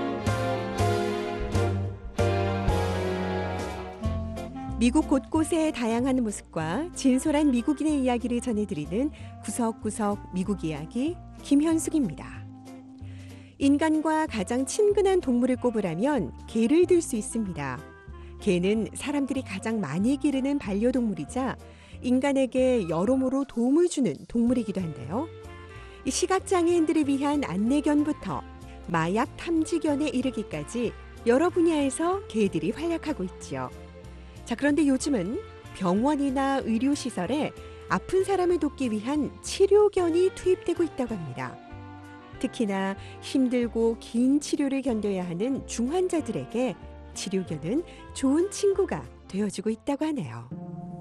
미국 곳곳의 다양한 모습과 진솔한 미국인의 이야기를 전해드리는 구석구석 미국 이야기 김현숙입니다. 인간과 가장 친근한 동물을 꼽으라면 개를 들 수 있습니다. 개는 사람들이 가장 많이 기르는 반려동물이자 인간에게 여러모로 도움을 주는 동물이기도 한데요. 이 시각장애인들을 위한 안내견부터 마약 탐지견에 이르기까지 여러 분야에서 개들이 활약하고 있지요. 자, 그런데 요즘은 병원이나 의료시설에 아픈 사람을 돕기 위한 치료견이 투입되고 있다고 합니다. 특히나 힘들고 긴 치료를 견뎌야 하는 중환자들에게 치료견은 좋은 친구가 되어주고 있다고 하네요.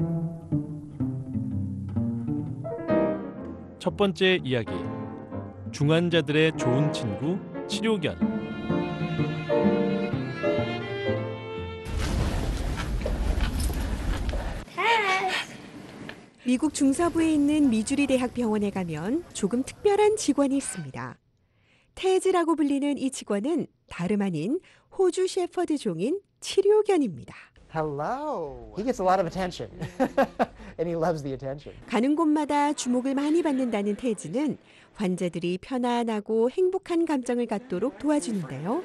첫 번째 이야기. 중환자들의 좋은 친구 치료견. 미국 중서부에 있는 미주리 대학 병원에 가면 조금 특별한 직원이 있습니다. 테즈라고 불리는 이 직원은 다름 아닌 호주 셰퍼드 종인 치료견입니다. Hello. He gets a lot of attention. And he loves the attention. 가는 곳마다 주목을 많이 받는다는 테즈는 환자들이 편안하고 행복한 감정을 갖도록 도와주는데요.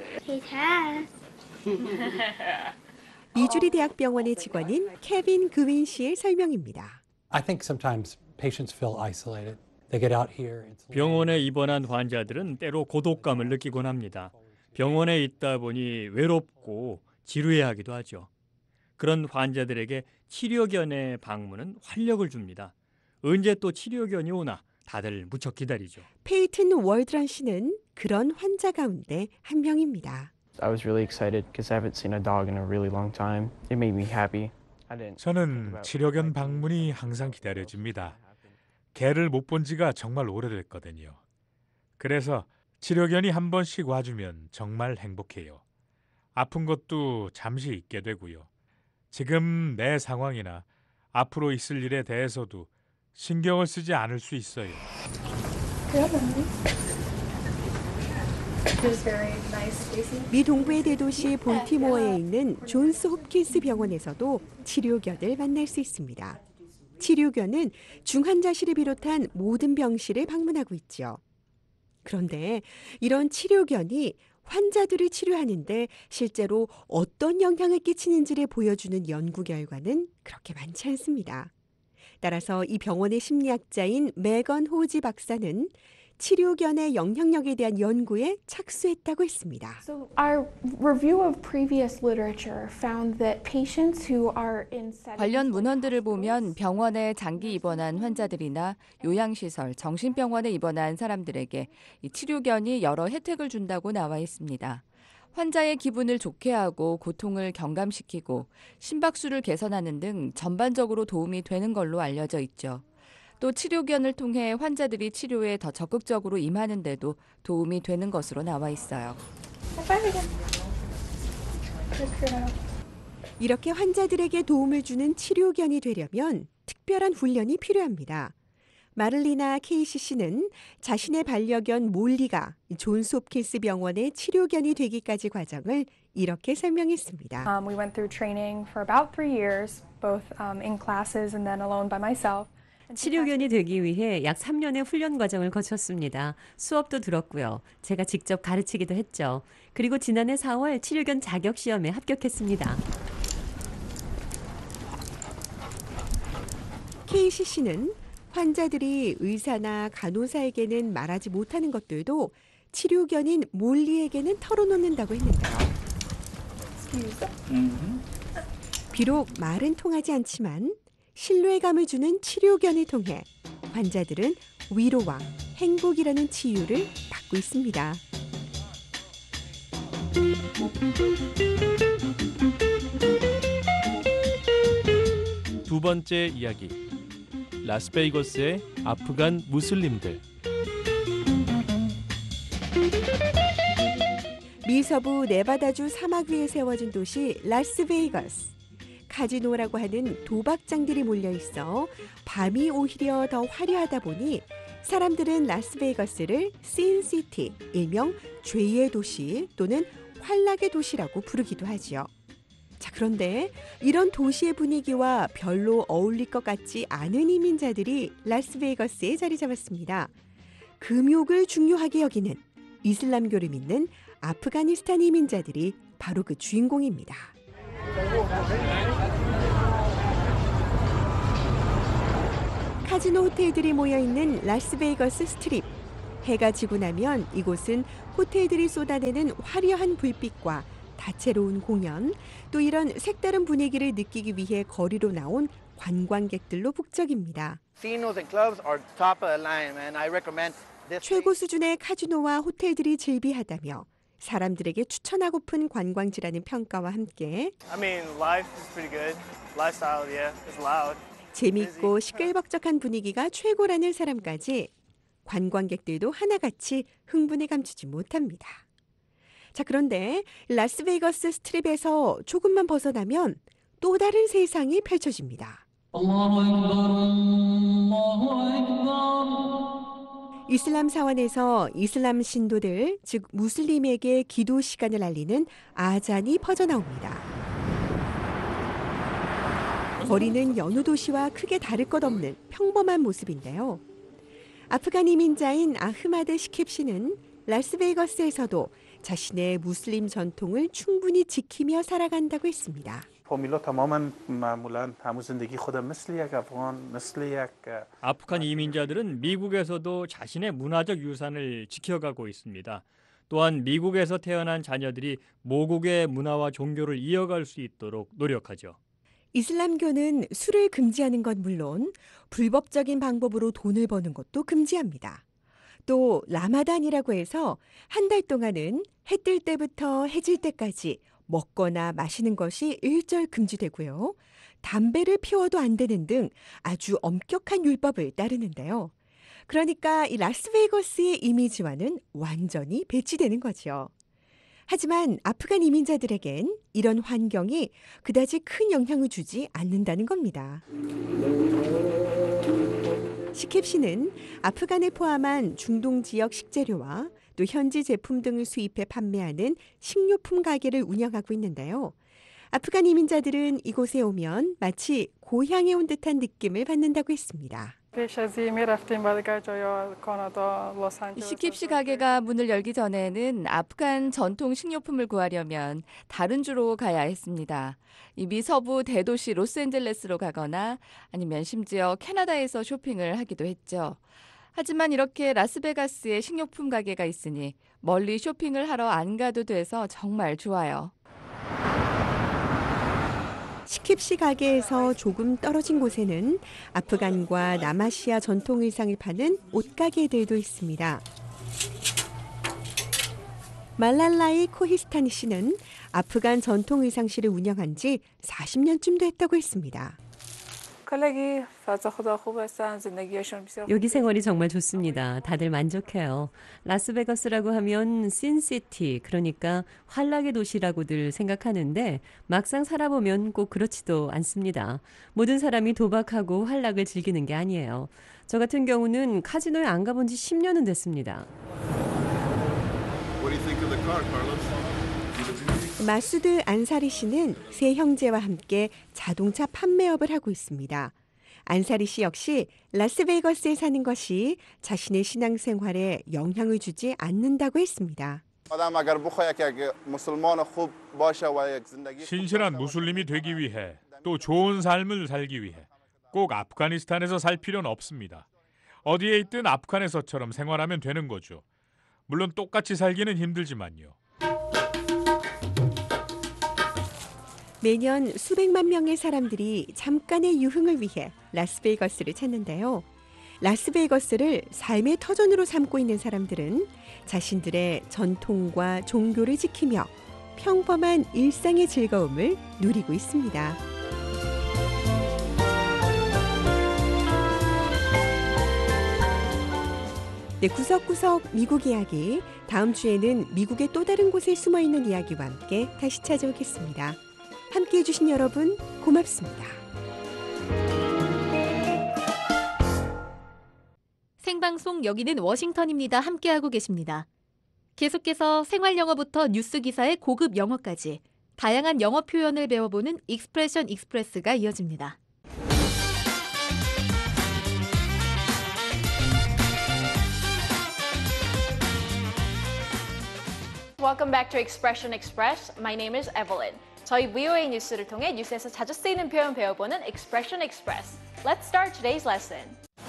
미주리 대학병원의 직원인 케빈 그윈 씨의 설명입니다. I think sometimes patients feel isolated. They get out here. 병원에 입원한 환자들은 때로 고독감을 느끼곤 합니다. 병원에 있다 보니 외롭고 지루해하기도 하죠. 그런 환자들에게 치료견의 방문은 활력을 줍니다. 언제 또 치료견이 오나 다들 무척 기다리죠. 페이튼 월드런 씨는 그런 환자 가운데 한 명입니다. I was really excited because I haven't seen a dog in a really long time. It made me happy. 저는 치료견 방문이 항상 기다려집니다. 개를 못 본 지가 정말 오래됐거든요. 그래서 치료견이 한 번씩 와주면 정말 행복해요. 아픈 것도 잠시 잊게 되고요. 지금 내 상황이나 앞으로 있을 일에 대해서도 신경을 쓰지 않을 수 있어요. 미 동부의 대도시 볼티모어에 있는 존스 홉킨스 병원에서도 치료견을 만날 수 있습니다. 치료견은 중환자실을 비롯한 모든 병실을 방문하고 있죠. 그런데 이런 치료견이 환자들을 치료하는데 실제로 어떤 영향을 끼치는지를 보여주는 연구 결과는 그렇게 많지 않습니다. 따라서 이 병원의 심리학자인 메건 호지 박사는 치료견의 영향력에 대한 연구에 착수했다고 했습니다. So our review of previous literature found that patients who are in 관련 문헌들을 보면 병원에 장기 입원한 환자들이나 요양시설, 정신병원에 입원한 사람들에게 이 치료견이 여러 혜택을 준다고 나와 있습니다. 환자의 기분을 좋게 하고 고통을 경감시키고 심박수를 개선하는 등 전반적으로 도움이 되는 걸로 알려져 있죠. 또 치료견을 통해 환자들이 치료에 더 적극적으로 임하는 데도 도움이 되는 것으로 나와 있어요. 이렇게 환자들에게 도움을 주는 치료견이 되려면 특별한 훈련이 필요합니다. 마를리나 KCC는 자신의 반려견 몰리가 존스 홉킨스 병원의 치료견이 되기까지 과정을 이렇게 설명했습니다. We went through training for about 3 years, both in classes and then alone by myself. 치료견이 되기 위해 약 3년의 훈련 과정을 거쳤습니다. 수업도 들었고요. 제가 직접 가르치기도 했죠. 그리고 지난해 4월 치료견 자격 시험에 합격했습니다. KCC는 환자들이 의사나 간호사에게는 말하지 못하는 것들도 치료견인 몰리에게는 털어놓는다고 했는데요. 비록 말은 통하지 않지만 신뢰감을 주는 치료견을 통해 환자들은 위로와 행복이라는 치유를 받고 있습니다. 두 번째 이야기. 라스베이거스의 아프간 무슬림들. 미서부 네바다주 사막 위에 세워진 도시 라스베이거스. 카지노라고 하는 도박장들이 몰려있어 밤이 오히려 더 화려하다 보니 사람들은 라스베이거스를 신시티, 일명 죄의 도시 또는 환락의 도시라고 부르기도 하지요. 자, 그런데 이런 도시의 분위기와 별로 어울릴 것 같지 않은 이민자들이 라스베이거스에 자리 잡았습니다. 금욕을 중요하게 여기는 이슬람교를 믿는 아프가니스탄 이민자들이 바로 그 주인공입니다. 카지노 호텔들이 모여있는 라스베이거스 스트립. 해가 지고 나면 이곳은 호텔들이 쏟아내는 화려한 불빛과 다채로운 공연, 또 이런 색다른 분위기를 느끼기 위해 거리로 나온 관광객들로 북적입니다. 최고 수준의 카지노와 호텔들이 즐비하다며 사람들에게 추천하고픈 관광지라는 평가와 함께 재미있고 시끌벅적한 분위기가 최고라는 사람까지 관광객들도 하나같이 흥분에 감추지 못합니다. 자, 그런데 라스베이거스 스트립에서 조금만 벗어나면 또 다른 세상이 펼쳐집니다. 이슬람 사원에서 이슬람 신도들, 즉 무슬림에게 기도 시간을 알리는 아잔이 퍼져나옵니다. 거리는 여느 도시와 크게 다를 것 없는 평범한 모습인데요. 아프간 이민자인 아흐마드 시킵 씨는 라스베이거스에서도 자신의 무슬림 전통을 충분히 지키며 살아간다고 했습니다. 아프간 이민자들은 미국에서도 자신의 문화적 유산을 지켜가고 있습니다. 또한 미국에서 태어난 자녀들이 모국의 문화와 종교를 이어갈 수 있도록 노력하죠. 이슬람교는 술을 금지하는 건 물론 불법적인 방법으로 돈을 버는 것도 금지합니다. 또 라마단이라고 해서 한 달 동안은 해 뜰 때부터 해질 때까지 먹거나 마시는 것이 일절 금지되고요. 담배를 피워도 안 되는 등 아주 엄격한 율법을 따르는데요. 그러니까 이 라스베이거스의 이미지와는 완전히 배치되는 거죠. 하지만 아프간 이민자들에겐 이런 환경이 그다지 큰 영향을 주지 않는다는 겁니다. 시캡 씨는 아프간을 포함한 중동 지역 식재료와 또 현지 제품 등을 수입해 판매하는 식료품 가게를 운영하고 있는데요. 아프간 이민자들은 이곳에 오면 마치 고향에 온 듯한 느낌을 받는다고 했습니다. 시킵시 가게가 문을 열기 전에는 아프간 전통 식료품을 구하려면 다른 주로 가야 했습니다. 미 서부 대도시 로스앤젤레스로 가거나 아니면 심지어 캐나다에서 쇼핑을 하기도 했죠. 하지만 이렇게 라스베가스에 식료품 가게가 있으니 멀리 쇼핑을 하러 안 가도 돼서 정말 좋아요. 시킵시 가게에서 조금 떨어진 곳에는 아프간과 남아시아 전통 의상을 파는 옷가게들도 있습니다. 말랄라이 코히스타니 씨는 아프간 전통 의상실을 운영한 지 40년쯤 됐다고 했습니다. 여기 생활이 정말 좋습니다. 다들 만족해요. 라스베가스라고 하면 신시티, 그러니까 환락의 도시라고들 생각하는데 막상 살아보면 꼭 그렇지도 않습니다. 모든 사람이 도박하고 환락을 즐기는 게 아니에요. 저 같은 경우는 카지노에 안 가본 지 10년은 됐습니다. 마수드 안사리 씨는 세 형제와 함께 자동차 판매업을 하고 있습니다. 안사리 씨 역시 라스베이거스에 사는 것이 자신의 신앙생활에 영향을 주지 않는다고 했습니다. 신실한 무슬림이 되기 위해 또 좋은 삶을 살기 위해 꼭 아프가니스탄에서 살 필요는 없습니다. 어디에 있든 아프간에서처럼 생활하면 되는 거죠. 물론 똑같이 살기는 힘들지만요. 매년 수백만 명의 사람들이 잠깐의 유흥을 위해 라스베이거스를 찾는데요. 라스베이거스를 삶의 터전으로 삼고 있는 사람들은 자신들의 전통과 종교를 지키며 평범한 일상의 즐거움을 누리고 있습니다. 네, 구석구석 미국 이야기. 다음 주에는 미국의 또 다른 곳에 숨어있는 이야기와 함께 다시 찾아오겠습니다. 함께해 주신 여러분 고맙습니다. 생방송 여기는 워싱턴입니다. 함께하고 계십니다. 계속해서 생활영어부터 뉴스 기사의 고급 영어까지 다양한 영어 표현을 배워보는 익스프레션 익스프레스가 이어집니다. Welcome back to Expression Express. My name is Evelyn. 저희 VOA 뉴스를 통해 뉴스에서 자주 쓰이는 표현 배워보는 Expression Express. Let's start today's lesson.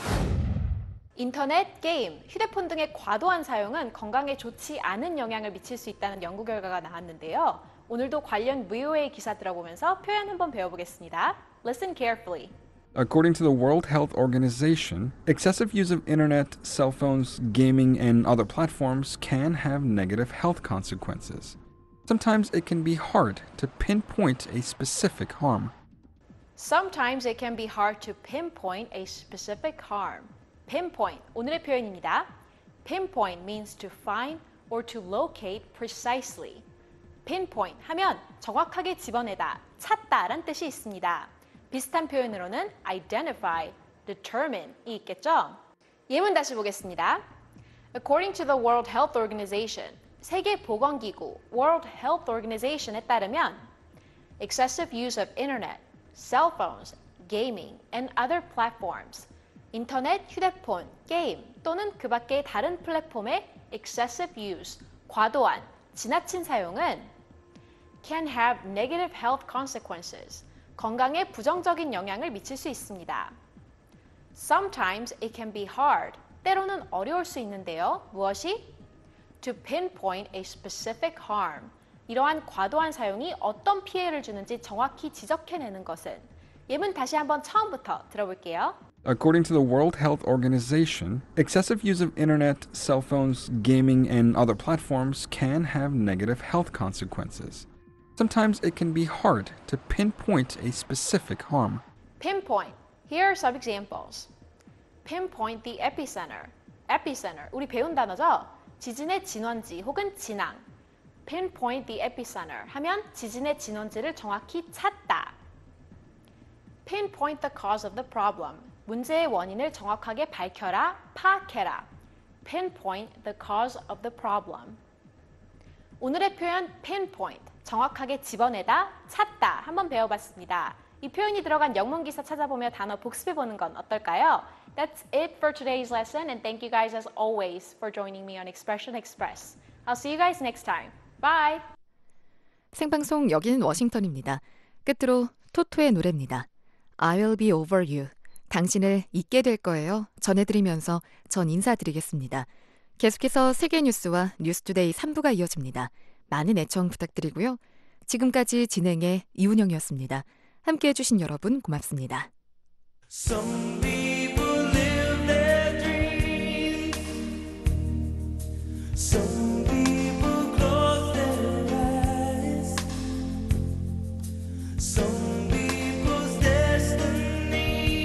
인터넷, 게임, 휴대폰 등의 과도한 사용은 건강에 좋지 않은 영향을 미칠 수 있다는 연구 결과가 나왔는데요. 오늘도 관련 VOA 기사 들어보면서 표현 한번 배워보겠습니다. Listen carefully. According to the World Health Organization, excessive use of internet, cell phones, gaming, and other platforms can have negative health consequences. Sometimes it can be hard to pinpoint a specific harm. Sometimes it can be hard to pinpoint a specific harm. Pinpoint, 오늘의 표현입니다. Pinpoint means to find or to locate precisely. Pinpoint 하면 정확하게 집어내다, 찾다란 뜻이 있습니다. 비슷한 표현으로는 identify, determine이 있겠죠? 예문 다시 보겠습니다. According to the World Health Organization, 세계보건기구 World Health Organization에 따르면 excessive use of internet, cell phones, gaming, and other platforms 인터넷, 휴대폰, 게임 또는 그 밖의 다른 플랫폼의 excessive use, 과도한, 지나친 사용은 can have negative health consequences, 건강에 부정적인 영향을 미칠 수 있습니다. Sometimes it can be hard, 때로는 어려울 수 있는데요. 무엇이? To pinpoint a specific harm, 이러한 과도한 사용이 어떤 피해를 주는지 정확히 지적해내는 것은 예문 다시 한번 처음부터 들어볼게요. According to the World Health Organization, excessive use of internet, cell phones, gaming, and other platforms can have negative health consequences. Sometimes it can be hard to pinpoint a specific harm. Pinpoint. Here are some examples. Pinpoint the epicenter. Epicenter. 우리 배운 단어죠? 지진의 진원지 혹은 진앙. Pinpoint the epicenter 하면 지진의 진원지를 정확히 찾다. Pinpoint the cause of the problem. 문제의 원인을 정확하게 밝혀라, 파악해라. Pinpoint the cause of the problem. 오늘의 표현 pinpoint, 정확하게 집어내다, 찾다 한번 배워봤습니다. 이 표현이 들어간 영문 기사 찾아보며 단어 복습해보는 건 어떨까요? That's it for today's lesson, and thank you guys as always for joining me on Expression Express. I'll see you guys next time. Bye! 생방송 여기는 워싱턴입니다. 끝으로 토토의 노래입니다. I'll be over you. 당신을 잊게 될 거예요. 전해드리면서 전 인사드리겠습니다. 계속해서 세계 뉴스와 뉴스투데이 3부가 이어집니다. 많은 애청 부탁드리고요. 지금까지 진행의 이운영이었습니다. 함께해 주신 여러분 고맙습니다. Some people live their dreams. Some people close their eyes. Some people's destiny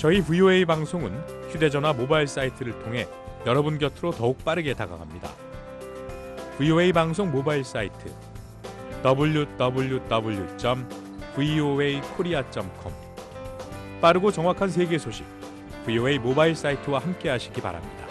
저희 VOA 방송은 휴대전화 모바일 사이트를 통해 여러분 곁으로 더욱 빠르게 다가갑니다. VOA 방송 모바일 사이트 www.voakorea.com 빠르고 정확한 세계 소식 VOA 모바일 사이트와 함께 하시기 바랍니다.